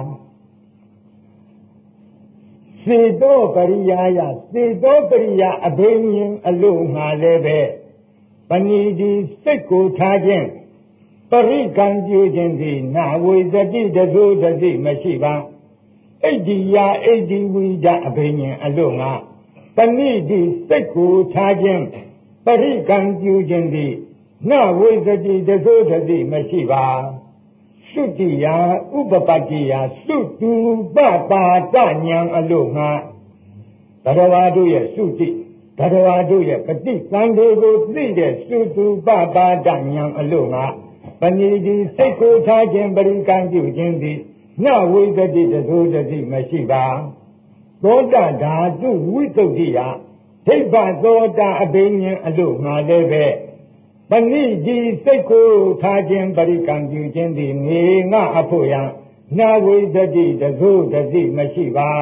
စေတောပရိယာယစေတောပရိယာအဘိညာဉ်အလို့ငါလည်းပဲပဏိတိစိတ်ကိုထားခြင်းပရိကံပြုခြင်းသည်နဝိသတိတသောတသိမရှိပါဣဒိယဣဒိဝိဒအဘိညာဉ်အလို့ငါပဏိတိစိတ်ကိုထားခြင်းပရိကံပြုခြင်းသည်နဝိသတိတသောတသိမရှိပါသုတိယဥပပတ္တိယသုတုပပါဒဉာဏ်အလို့ငါဘဂဝါတို့ရဲ့သုတိဘဂဝါတို့ရဲ့ပฏิသင်္ဍေကိုသိတဲ့သုတုပပါဒဉာဏ်အလို့ငါပဏိတိစိတ်ကိုထားခြင်းပရိကံပြုခြင်းသည်နဝိသတိတသောတသိမရှိပါသောတာဓာတုဝိသုဒ္ဓိယဒိဗ္ဗသောတာအဘိညာဉ်အလို့ငါလည်းပဲပဏိတိစိတ်ကိုထားခြင်းပရိကံပြုခြင်းသည်နေငါအဖို့ယံနာဝိသတိတသောတသိမရှိပါ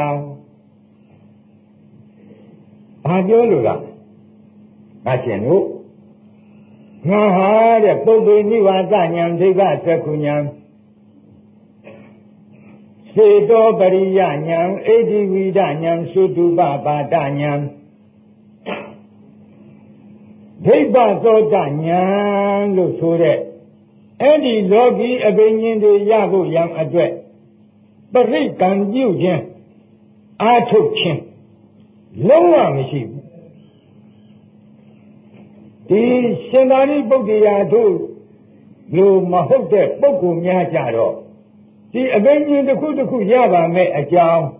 ဘာပြောလို့လားငါရှင်တို့ငါဟာတဲ့ပုပ္ပေနိဝါဒဉာဏ်ဒိဋ္ဌသက္ခုဉာဏ်စေတောပရိယဉာဏ်ဣတိဝိဒဉာဏ်သုတုပပါဒဉာဏ်ဒိဗ္ဗသောတဉာဏ်လို့ဆိုတဲ့အဲ့ဒီလောကီအဘိညာဉ်တွေရဖို့ရန်အတွက်ပရိကံပြုခြင်းအားထုတ်ခြင်းလုံးဝမရှိဘူးဒီရှင်သာရိပုတ္တရာတို့လိုမဟုတ်တဲ့ပုဂ္ဂိုလ်များကြတော့ဒီအဘိညာဉ်တစ်ခုတစ်ခုရပါမယ်အကြောင်း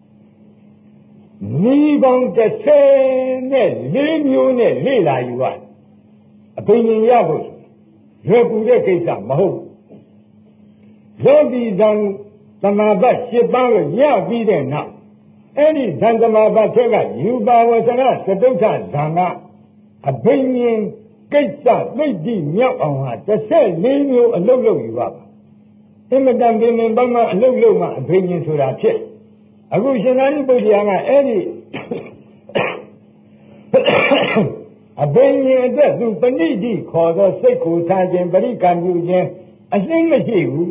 မိပေါင်းတစ်ဆယ်နဲ့လေးမျိုးနဲ့လေ့လာယူရအဘိညာဉ်ရဖို့ရွယ်ကူတဲ့ကိစ္စမဟုတ်ယောဂီဇံသမာဘတ်ရှစ်ပါးကိုရပြီးတဲ့နောက်အဲ့ဒီဇံသမာဘတ်ထက်ကယူပါဝဆရာသတုဋ္ဌဇံကအဘိညာဉ်ကိစ္စသိတိမြောက်အောင်ဟာတစ်ဆယ်လေးမျိုးအလုပ်လုပ်ယူပါပါအင်မတန်ပင်ပင်ပန်းပန်းအလုပ်လုပ်မှအဘိညာဉ်ဆိုတာဖြစ်အခုရှင်သာရိပုတ္တရာကအဲ့ဒီအဘိညာဉ်အတွက်သူပဏိတိခေါ်သောစိတ်ကိုထားခြင်းပရိကံပြုခြင်းအရှင်းမရှိဘူး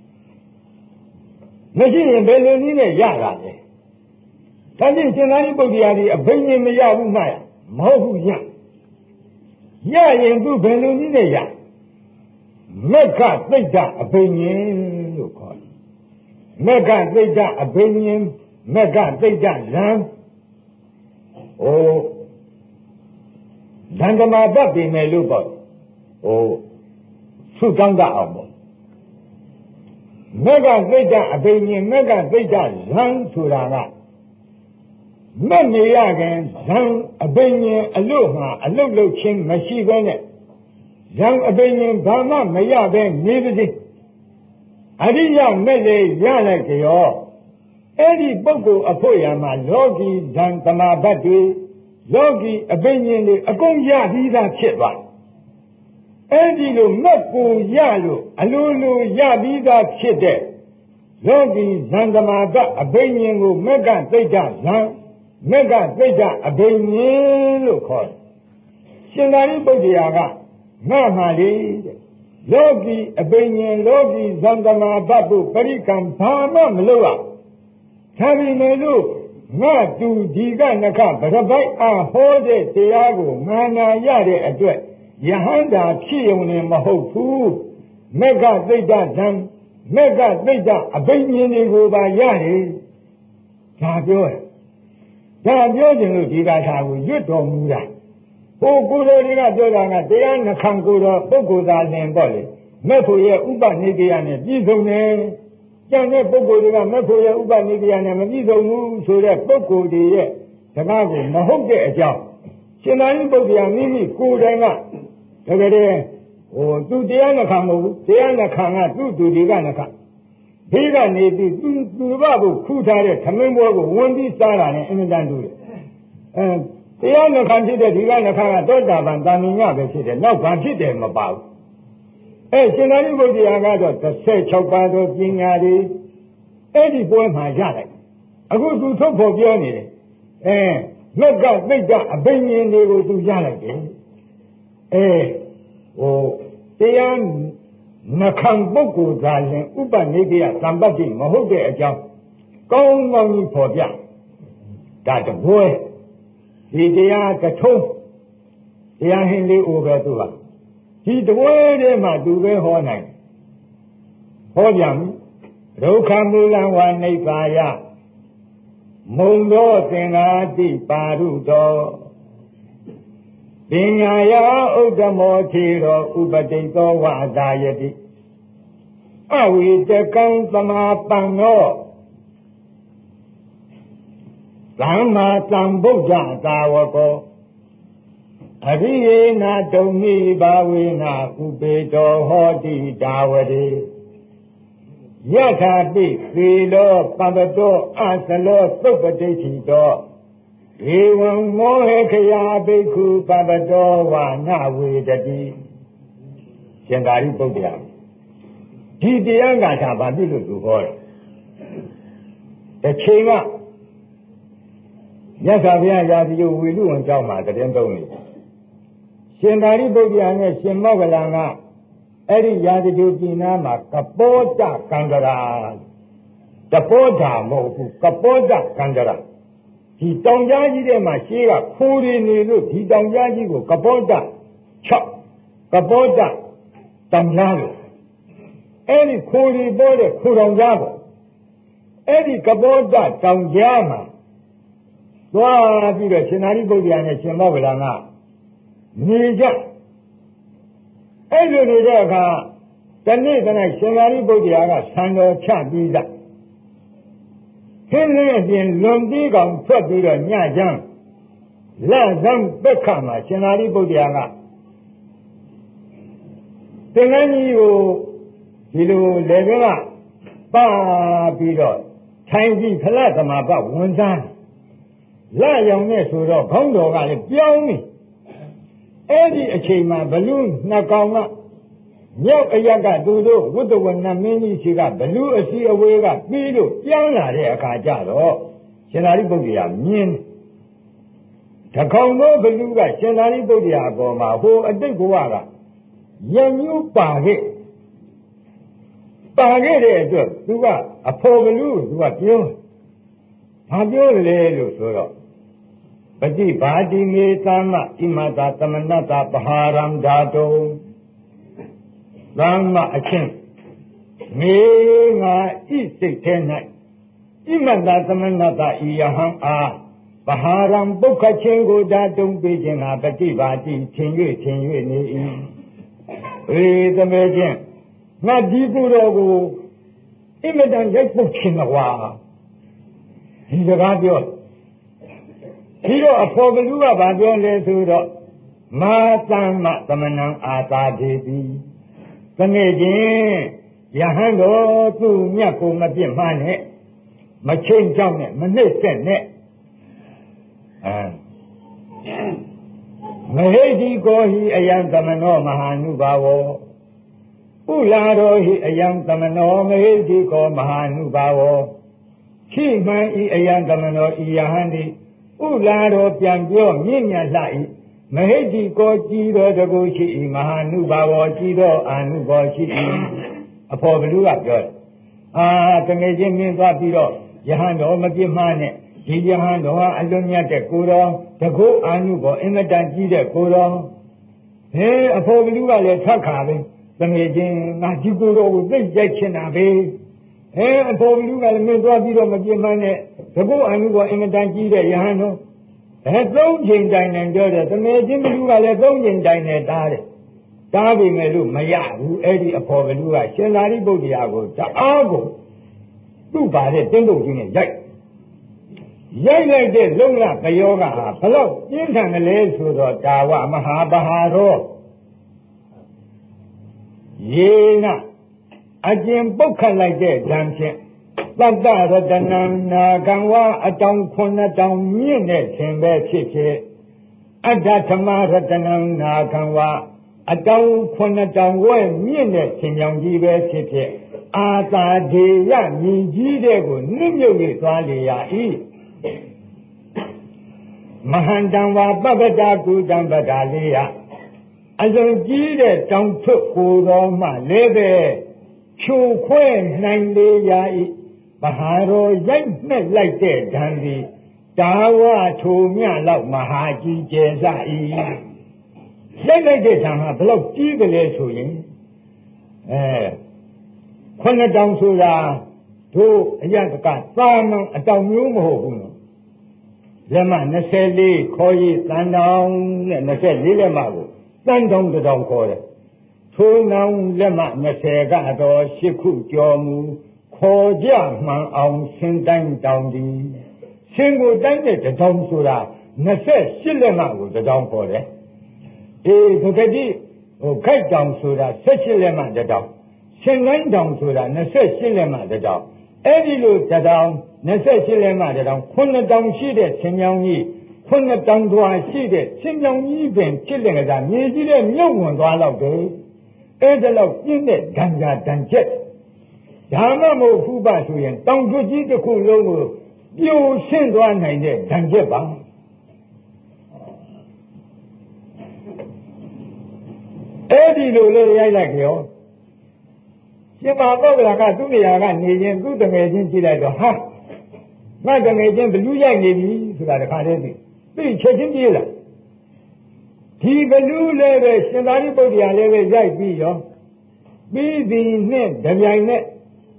မရှိရင်ဘယ်လိုနည်းနဲ့ရတာလဲဒါဖြင့်ရှင်သာရိပုတ္တရာဒီအဘိညာဉ်မရဘူးမှမဟုတ်ဘူးရရရင်သူဘယ်လိုနည်းနဲ့ရမက္ခသိတ္တအဘိညာဉ်လို့ခေါ်တယ်မက္ခသိတ္တအဘိညာဉ်မက္ခသိတ္တဇံဟိုဇံသမာဘတ်ပြင်မယ်လို့ပေါ့ဟိုသုတောင်းတအောင်ပေါ့မက္ခသိတ္တအဘိညာဉ်မက္ခသိတ္တဇံဆိုတာကမက်နေရခင်ဇံအဘိညာဉ်အလို့မှာအလုတ်လုတ်ချင်းမရှိဘဲနဲ့ဇံအဘိညာဉ်ဘာမှမရဘဲနေပါစေအရိယမဲ့လေရလိုက်ကြောအဲ့ဒီပုဂ္ဂိုလ်အဖို့ရမှာလောကီဇံသမာဘတ်တွေလောကီအဘိညာဉ်တွေအကုန်ရပြီးသားဖြစ်သွားအဲ့ဒီလိုမက်ကိုရလို့အလိုလိုရပြီးသားဖြစ်တဲ့လောကီဇံသမာဘတ်အဘိညာဉ်ကိုမက်ကသိတ္တဇံမက်ကသိတ္တအဘိညာဉ်လို့ခေါ်တယ်ရှင်သာရိပုတ္တရာကငါမှလေတဲ့လောကီအဘိညာဉ်လောကီဇံသမာဘတ်ကိုပရိကံဘာမှမလုပ်ရဒါပေမဲ့လို့ငါတူဒီကနခဗရပိုက်အားဟောတဲ့တရားကိုမာနာရတဲ့အတွက်ယဟန္တာဖြစ်ုံနဲ့မဟုတ်ဘူးမက်ကသိတ္တဇံမက်ကသိတ္တအဘိညာဉ်တွေကိုပါရတယ်ဒါပြောတယ်ဒါပြောခြင်းလို့ဒီကထာကိုရွတ်တော်မူတာဟိုကိုယ်တော်တွေကပြောတာကတရားနှခံကိုယ်တော်ပုဂ္ဂိုလ်သာလင်ပေါ့လေမဲ့ဖို့ရဲ့ဥပနိဒေယနဲ့ပြည့်စုံတယ်ကျန်တဲ့ပုဂ္ဂိုလ်တွေကမဲ့ဖို့ရဲ့ဥပနိဒေယနဲ့မပြည့်စုံဘူးဆိုတဲ့ပုဂ္ဂိုလ်တွေရဲ့စကားကိုမဟုတ်တဲ့အကြောင်းရှင်သာရိပုတ္တရာမိမိကိုယ်တိုင်ကတကယ်တည်းဟိုသူတရားနှခံမဟုတ်ဘူးတရားနှခံကသူ့သူတွေကနှခံဘေးကနေပြီးသူသူဘကိုခူးထားတဲ့သမင်းပွဲကိုဝင်ပြီးစားတာနဲ့အင်မတန်တူတယ်အဲတရားနှခံဖြစ်တဲ့ဒီကနှခံကသောတာပန်တာမင်ညပဲဖြစ်တယ်နောက်ဘာဖြစ်တယ်မပါဘူးအဲရှင်သာရိပုတ္တရာကတော့တစ်ဆယ်ခြောက်ပါးသောပညာတွေအဲ့ဒီပွဲမှာရလိုက်အခုသူထုတ်ဖို့ပြောနေတယ်အဲမက်ကသိတ္တအဘိညာဉ်တွေကိုသူရလိုက်တယ်အဲဟိုတရားနှခံပုဂ္ဂိုလ်သာလင်ဥပနိဒေယသံပတ္တိမဟုတ်တဲ့အကြောင်းကောင်းကောင်းကြီးဖော်ပြဒါတပွဲဒီတရားကထုံးတရားဟင်းလေးအိုပဲသူကဒီတပွဲထဲမှာသူပဲဟောနိုင်ဟောပြန်ဒုက္ခမူလဝနိဗ္ဗာယမုံသောသင်္ဃာတိပါရုတော်ပညာယဥဒ္ဓမောထေရောဥပတိသောဝါသာယတိအဝိတကံသမာပံသောသမ္မာသမ္ဗုဒ္ဓသာဝကောအရိယေနတုံမိဘာဝေနဥပေတောဟောတိဒါဝတိယထာပိသေလောပပတောအသလောသုပတိတိတောဧဝံမောဟခယာဘိက္ခုပပတောဝါနဝေတတိရှင်သာရိပုတ္တရာဒီတရားဂါထာဘာဖြစ်လို့သူဟောတယ်တစ်ချိန်ကမြတ်စွာဘုရားရာဇဂိဝေလူဝန်ကျောင်းမှာတည်င်းသုံးနေရှင်သာရိပုတ္တရာနဲ့ရှင်မောဂလန်ကအဲ့ဒီရာဇဂိပြည်နာမှာကပောတကန္တရာတပောဓာမဟုတ်ဘူးကပောတကန္တရာဒီတောင်ကြားကြီးထဲမှာရှေးကခိုးရနေလို့ဒီတောင်ကြားကြီးကိုကပောတ၆ကပောတတံလားလို့အဲ့ဒီခိုးရပေါ်တဲ့ခိုးတောင်ကြားပေါ့အဲ့ဒီကပောတတောင်ကြားမှာသွားပြီးတော့ရှင်သာရိပုတ္တရာနဲ့ရှင်မောဂလန်ကနေကြအဲ့လိုနေတဲ့အခါတနေ့ကနေ့ရှင်သာရိပုတ္တရာကဆံတော်ချပြီးသားခင်းလင်းအပြင်လွန်ပြီးကောင်ထွက်ပြီးတော့ညချမ်းလက်ဇံပက္ခမှာရှင်သာရိပုတ္တရာကသင်္ကန်းကြီးကိုဒီလိုလေကကပါပြီးတော့ထိုင်ပြီးခလသမဘဝန်စားလာရောင်နဲ့ဆိုတော့ခေါင်းတော်ကလည်းပြောင်းနေအဲ့ဒီအချိန်မှာဘလူးနှစ်ကောင်ကမြောက်အရက်ကသူတို့ဝတ္တဝနမင်းကြီးရှိကဘလူးအစီအဝေးကပြီးလို့ပြောင်းလာတဲ့အခါကျတော့ရှင်သာရိပုတ္တရာမြင်တကောင်သောဘလူးကရှင်သာရိပုတ္တရာအပေါ်မှာဟိုအတိတ်ဘဝကရံမျိုးပါခဲ့ပါခဲ့တဲ့အတွက်သူကအဖော်ဘလူးသူကပြောဘာပြောလဲလို့ဆိုတော့ပฏิဘာတိမေသမ္မဣမတာသမဏတာပဟာရံဓာတုံသမ္မအချင်းမေငါဤစိတ်ထဲ၌ဣမတာသမဏတာဤယဟံအားပဟာရံပုခ္ခချင်းကိုဓာတုံပေးခြင်းကပฏิဘာတိထင်၍ထင်၍နေ၏အေးသမီးချင်းငါဒီကိုယ်တော်ကိုအင်မတန်ရိုက်ပုတ်ခြင်းကွာဒီစကားပြောဒီတော့အဖော်ဘလူးကဘာပြောလဲဆိုတော့မာသမ္မသမဏံအာသာဒေတိသမီးချင်းယဟန်တော်သူ့မြတ်ကိုမပြစ်မှားနဲ့မချိန်ကြောက်နဲ့မနှိမ့်ဆက်နဲ့အဲမဟိတိကိုဟိအယံသမနောမဟာနုဘာဝဥလာရောဟိအယံသမနောမဟိတိကိုမဟာနုဘာဝခိမှန်ဤအယံသမနောဤယဟန်တိဥလာရောပြန်ပြောမြင့်မြတ်လှ၏မဟိတိကိုကြည်တော်တကူရှိ၏မဟာနုဘာဝကြည်တော်အာနုဘောရှိ၏အဖော်ဘလူးကပြောတယ်အာတငယ်ချင်းမြင်သွားပြီးတော့ယဟန်တော်မပြစ်မှားနဲ့ဒီယဟန်တော်ဟာအလွန်မြတ်တဲ့ကိုယ်တော်တကုအာနုဘောအင်မတန်ကြီးတဲ့ကိုယ်တော်ဟဲအဖော်ဘလူးကလည်းထက်ခါပဲတငယ်ချင်းငါဒီကိုယ်တော်ကိုသိကြိုက်ချင်တာပဲအဲအဖော်ဘလူးကလည်းမြင်သွားပြီးတော့မပြစ်မှားနဲ့တကုအာနုဘောအင်မတန်ကြီးတဲ့ယဟန်တော်အဲသုံးချိန်တိုင်တိုင်ပြောတယ်တငယ်ချင်းဘလူးကလည်းသုံးချိန်တိုင်နဲ့တားတယ်တားပြီမဲ့လို့မရဘူးအဲ့ဒီအဖော်ဘလူးကရှင်သာရိပုတ္တရာကိုတအားကိုသူ့ပါတဲ့တင်းတုပ်ကြီးနဲ့ရိုက်ရိုက်လိုက်တဲ့လုံလကယောဂဟာဘလောက်ပြင်းထန်ကလေးဆိုတော့တာဝမဟာပဟာရောယေနအကျင်ပုတ်ခတ်လိုက်တဲ့ဓာန်ဖြင့်သတ္တရတနနာကံဝအတောင်ခုနှစ်တောင်မြင့်တဲ့ခြင်းပဲဖြစ်ဖြစ်အတ္တသမရတနနာကံဝအတောင်ခုနှစ်တောင်ဝဲမြင့်တဲ့ခြင်းကြောင့်ကြီးပဲဖြစ်ဖြစ်အာသာဒေယမြည်ကြီးတဲ့ကိုနှိမ့်မြုပ်နေသွားလေရ၏မဟန္တံဝါပပ္ပတာကုတံပဒါလေးယအလွန်ကြီးတဲ့တောင်ထွတ်ကိုယ်တော်မှလည်းပဲဖြိုခွဲနိုင်လေရ၏မဟာရောရိုက်နှက်လိုက်တဲ့ဓာန်ဒီတာဝထိုမြလောက်မဟာကြီးကျယ်စ၏ရိုက်လိုက်တဲ့ဓာန်ဟာဘယ်လောက်ကြီးကလေးဆိုရင်အဲခုနှစ်တောင်ဆိုတာတို့အရကကသာမန်အတောင်မျိုးမဟုတ်ဘူးနော်လက်မ၂၄ခေါ်ရည်တန်တောင်နဲ့၂၄လက်မကိုတန်တောင်တစ်တောင်ခေါ်တယ်ထိုးနောင်လက်မ၂၀ကတော့ရှစ်ခုကျော်မူခေါ်ကြမှန်အောင်ဆင်းတိုင်းတောင်ဒီဆင်းကိုတိုင်းတဲ့တစ်တောင်ဆိုတာ၂၈လက်မကိုတစ်တောင်ခေါ်တယ်အေးဒုက္ခတိဟိုခိုက်တောင်ဆိုတာ၁၈လက်မတစ်တောင်ဆင်းတိုင်းတောင်ဆိုတာ၂၈လက်မတစ်တောင်အဲ့ဒီလိုတစ်တောင်၂၈လက်မတစ်တောင်ခုနှစ်တောင်ရှိတဲ့ဆင်းမြောင်းကြီးခုနှစ်တောင်တွာရှိတဲ့ဆင်းမြောင်းကြီးပင်ဖြစ်တဲ့ကစားမြေကြီးတဲ့မြုပ်ဝင်သွားတော့တယ်အဲ့ဒါတော့ပြင်းတဲ့ဒဏ်ရာဒဏ်ချက်ဒါမှမဟုတ်ဖူးပါဆိုရင်တောင်ကျွတ်ကြီးတစ်ခုလုံးကိုပြိုဆင်းသွားနိုင်တဲ့ဒဏ်ချက်ပါအဲ့ဒီလိုလေးရိုက်လိုက်ကြောရှင်မပုဂ္ဂလာကသူ့နေရာကနေရင်သူ့တငယ်ချင်းကြည့်လိုက်တော့ဟာငါတငယ်ချင်းဘလူးရိုက်နေပြီဆိုတာတခါတည်းသိသိချက်ချင်းပြေးလာဒီဘလူးလည်းပဲရှင်သာရိပုတ္တရာလည်းပဲရိုက်ပြီးရောပြီးသည်နဲ့တပြိုင်နဲ့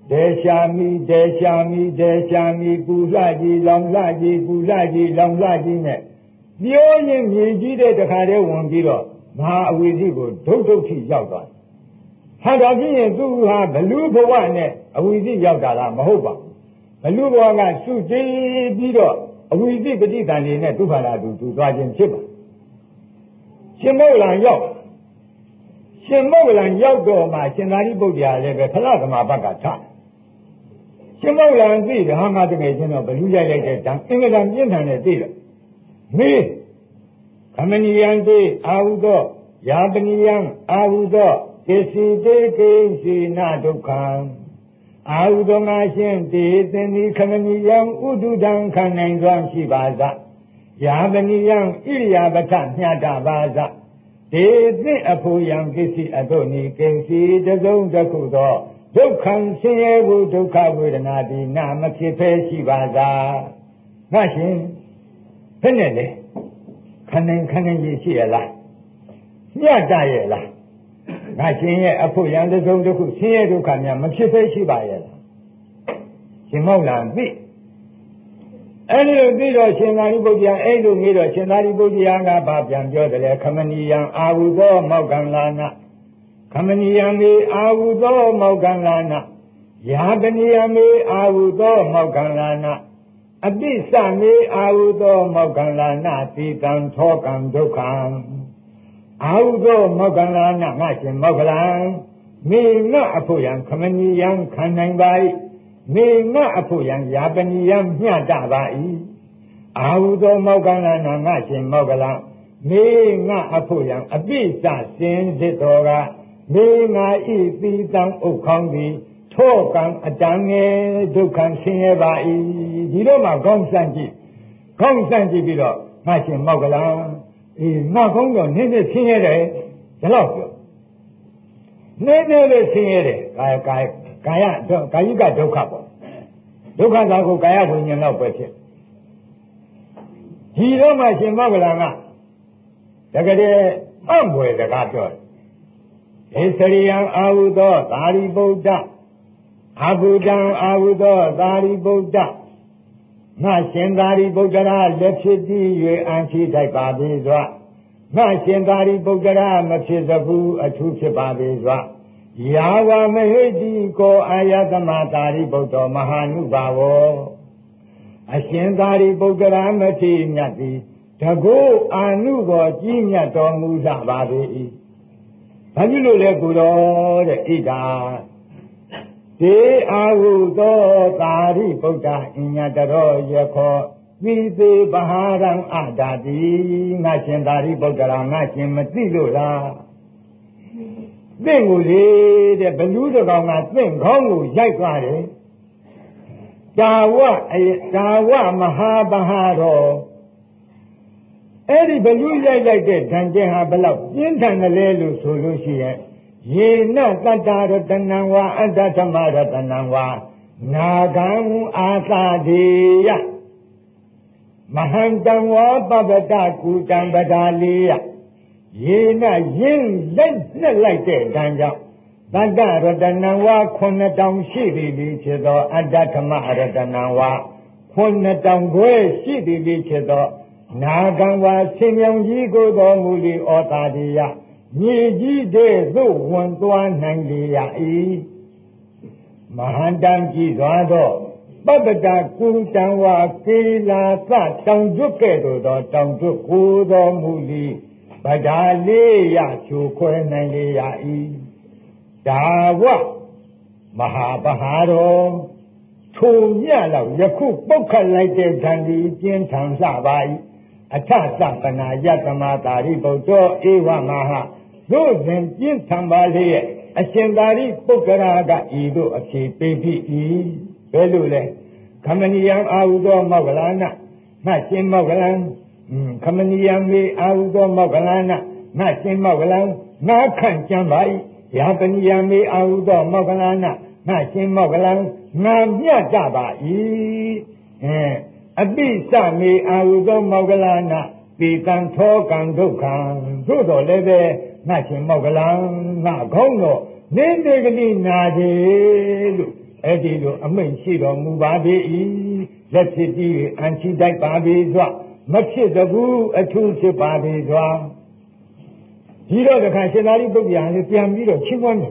ဒေရှာမီဒေရှာမီဒေရှာမီပူလှကြီးလောင်လှကြီးပူလှကြီးလောင်လှကြီးနဲ့ပြောရင်မြေကြီးတဲ့တခါတည်းဝင်ပြီးတော့မဟာအဝိဇ္ဇိကိုဒုတ်ဒုတ်ထိရောက်သွားဟာဒါဖြစ်ရင်သူဟာဘလူဘဝနဲ့အဝိဇ္ဇိရောက်တာလားမဟုတ်ပါဘူးဘလူဘဝကစုကြည်ပြီးတော့အဝိဇ္ဇိပဋိသန္ဓေနဲ့ဒုက္ခလာသူသူသွားခြင်းဖြစ်ပါရှင်မောဂလန်ရောက်ရှင်မောဂလန်ရောက်တော့မှရှင်သာရိပုတ္တရာလည်းပဲဖလားသမဘက်ကထားရှင်မောဂလန်သိတယ်ဟာငါတကယ်ချင်းတော့ဘလူရိုက်လိုက်တဲ့တံအင်္ဂဒံပြင်းထန်တဲ့သိတယ်မေးခမဏီယံသိအာဟုသောယာပနိယံအာဟုသောပစ္စည်းတေကိစီနာဒုက္ခံအာဟုသောငါရှင်တေသင်္ဒီခမဏီယံဥဒုဒံခံနိုင်စွာရှိပါသယာပနိယံဣရိယာပထမြတ်တာပါသဒေသင်အဖို့ယံပစ္စည်းအတုနိကိစီတစုံတစ်ခုသောဒုက္ခံဆင်းရဲကိုဒုက္ခဝေဒနာတိနာမဖြစ်ဖဲရှိပါသာငါရှင်ဘယ်နဲ့လဲခန္ဓာခန္ဓာကြီးရှိရလားမြတ်တရဲ့လားငါရှင်ရဲ့အဖို့ယံတစုံတစ်ခုဆင်းရဲဒုက္ခများမဖြစ်ဖဲရှိပါရဲ့လားရှင်မောက်လာသိအဲ့ဒီလိုသိတော့ရှင်သာရိပုတ္တရာအဲ့လိုမေးတော့ရှင်သာရိပုတ္တရာကဘာပြန်ပြောတယ်လဲခမဏီယံအာဟုသောမောက္ကံလာနခမဏီယံမေအာဟုသောမောက္ကံလာနယာပနိယံမေအာဟုသောမောက္ကံလာနအပိစ္ဆမေအာဟုသောမောက္ကံလာနတိတံထောကံဒုက္ခံအာဟုသောမောက္ကံလာနငါရှင်မောက္ကလံမေငါအဖို့ယံခမဏီယံခံနိုင်ပါ၏မေငါအဖို့ယံယာပနိယံမျှတပါ၏အာဟုသောမောက္ကလနာငါရှင်မောက္ကလမေငါအဖို့ယံအပိစ္ဆစင်စစ်တော်ကမေငါဤသီတံဥခေါင်းသည်ထောကံအတံငယ်ဒုက္ခံဆင်းရဲပါ၏ဒီတော့မှကောင်းစမ်းကြည့်ကောင်းစမ်းကြည့်ပြီးတော့ငါရှင်မောက္ကလအေးငါကောင်းတော့နည်းနည်းဆင်းရဲတယ်ဒါတော့ပြောနည်းနည်းလေးဆင်းရဲတယ်ကာယကာယကာယကာယိကဒုက္ခပေါ့ဒုက္ခသာကိုကာယဝိညာဉ်တော့ပဲဖြစ်ဒီတော့မှရှင်မောက္ကလန်ကတကယ်အံ့ဖွယ်စကားပြောတယ်ဣသရိယံအာဟုသောသာရိပုတ္တအာဟုတံအာဟုသောသာရိပုတ္တငါရှင်သာရိပုတ္တရာလက်ဖြစ်ပြီး၍အံဖြစ်ထိုက်ပါပေစွာငါရှင်သာရိပုတ္တရာမဖြစ်စဘူးအထူးဖြစ်ပါပေစွာယာဝမဟိတိကိုအာယသမသာရိပုတ္တမဟာနုဘာဝောအရှင်သာရိပုတ္တရာမထေရမြတ်သည်တကုအာနုဘောကြီးမြတ်တော်မူလာပါပေ၏ဘာဖြစ်လို့လဲကိုတော်တဲ့ဣဒာတေအာဟုသောသာရိပုတ္တအညတရောယခောသီသေဘဟာရံအတာတိငါရှင်သာရိပုတ္တရာငါရှင်မသိလို့လားသင်ကိုလေတဲ့ဘလူးတကောင်ကသင်ခေါင်းကိုရိုက်သွားတယ်ဒါဝအဒါဝမဟာဘဟာရောအဲ့ဒီဘလူးရိုက်လိုက်တဲ့ဓာန်ကျင်ဟာဘလောက်ပြင်းထန်တယ်လဲလို့ဆိုလို့ရှိရင်ယေနတတ္တရတနံဝါအတ္တဓမ္မရတနံဝါနာဂံအာသာဒေယမဟံတံဝါပပတကုတံပဒါလေးယယေနရင်းလက်နဲ့လိုက်တဲ့ဓာန်ကြောင့်တတ္တရတနံဝါခုနှစ်တောင်ရှိသည်လေးဖြစ်သောအတ္တဓမ္မရတနံဝါခုနှစ်တောင်ခွဲရှိသည်လေးဖြစ်သောနာဂံဝါဆင်မြောင်ကြီးကိုတော်မူလီဩတာတိယမြေကြီးတဲ့သို့ဝင်သွားနိုင်လေရ၏မဟန္တံကြည်စွာသောပပ္ပတကုတံဝါကေလာသတောင်ကျွတ်ကဲ့သို့သောတောင်ကျွတ်ကိုတော်မူလီဗဒါလေးရချိုခွဲနိုင်လေရ၏ဒါဝမဟာဘဟာရောထိုမြလောက်ယခုပုတ်ခတ်လိုက်တဲ့ဓာန်ဒီပြင်းထန်လှပါ၏အထသပနာယတမသာရိပုတ္တဧဝမဟာတို့စဉ်ပြင်းထန်ပါလေရဲ့အရှင်သာရိပုတ္တရာကဤသို့အဖြေပေးပြီး၏ဘယ်လိုလဲခမဏီယံအာဟုသောမောက္ကလနာငါရှင်မောက္ကလံခမဏီယံမေအာဟုသောမောက္ကလနာငါရှင်မောက္ကလံငါခန့်ကြံပါ၏ယာပနိယံမေအာဟုသောမောက္ကလနာငါရှင်မောက္ကလံငါမြတ်ကြပါ၏အဲအပိစ္ဆမေအာဟုသောမောက္ကလနာပေကံထောကံဒုက္ခံသို့တော်လည်းပဲငါရှင်မောက္ကလံငါခေါင်းတော့နေနေကလေးနာတယ်လို့အဲ့ဒီလိုအမိန့်ရှိတော်မူပါပေ၏လက်ဖြစ်ပြီးအန်ချီတိုက်ပါပေစွာမဖြစ်တဘူးအထူးဖြစ်ပါပေစွာဒီတော့တခါရှင်သာရိပုတ္တရာလည်းပြန်ပြီးတော့ချီးမွမ်းတယ်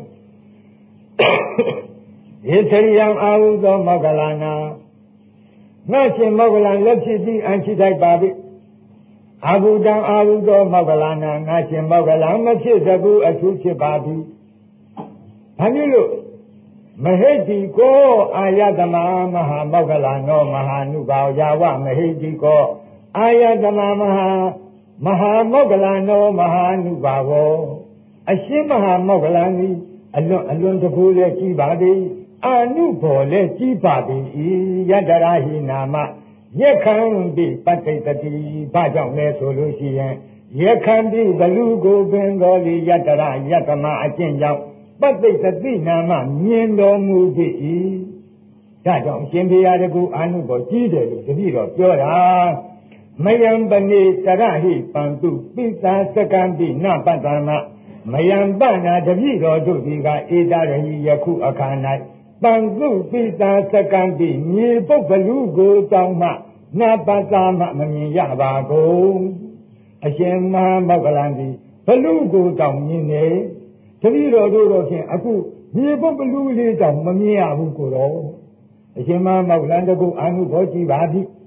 ယေသရိယံအာဟုသောမောဂလနာငါရှင်မောဂလန်လက်ဖြစ်ပြီးအန်ချီတိုက်ပါပေအာဟုတံအာဟုသောမောဂလနာငါရှင်မောဂလန်မဖြစ်တဘူးအထူးဖြစ်ပါပြီဘာဖြစ်လို့မဟိတိကောအာယတမမဟာမောဂလနောမဟာနုဘာယာဝမဟိတိကောအာယတမမဟာမဟာမောဂလနောမဟာနုဘာဝအရှင်မဟာမောဂလန်သည်အလွန်အလွန်တကူလည်းကြီးပါသည်အာနုဘောလည်းကြီးပါသည်ယတရာဟိနာမယက္ခံတိပဋိတတိဘာကြောင့်လဲဆိုလို့ရှိရင်ယက္ခံတိဘလူကိုပင်တော်လီယတရာယတမအကျင့်ကြောင့်ပဋိတတိနာမမြင်တော်မူသည်ဒါကြောင့်အရှင်ဘုရားတကူအာနုဘောကြီးတယ်လို့တပည့်တော်ပြောတာမယံပနေတရဟိပံတုပိသာစကံတိနပတ္တမမယံပနာတပည့်တော်တို့ဒီကဧတရဟိယခုအခါ၌ပံတုပိသာစကံတိမြေပုဂ္ဂလူကိုတောင်းမှနပတ္တမမမြင်ရပါကုန်အရှင်မဟာမောဂလန်သည်ဘလူကိုတောင်းမြင်နေတပည့်တော်တို့တော့ဖြင့်အခုမြေပုဂ္ဂလူလေးတောင်မမြင်ရဘူးကိုတော့အရှင်မဟာမောဂလန်တကူအာနုဘောကြည့်ပါပြီ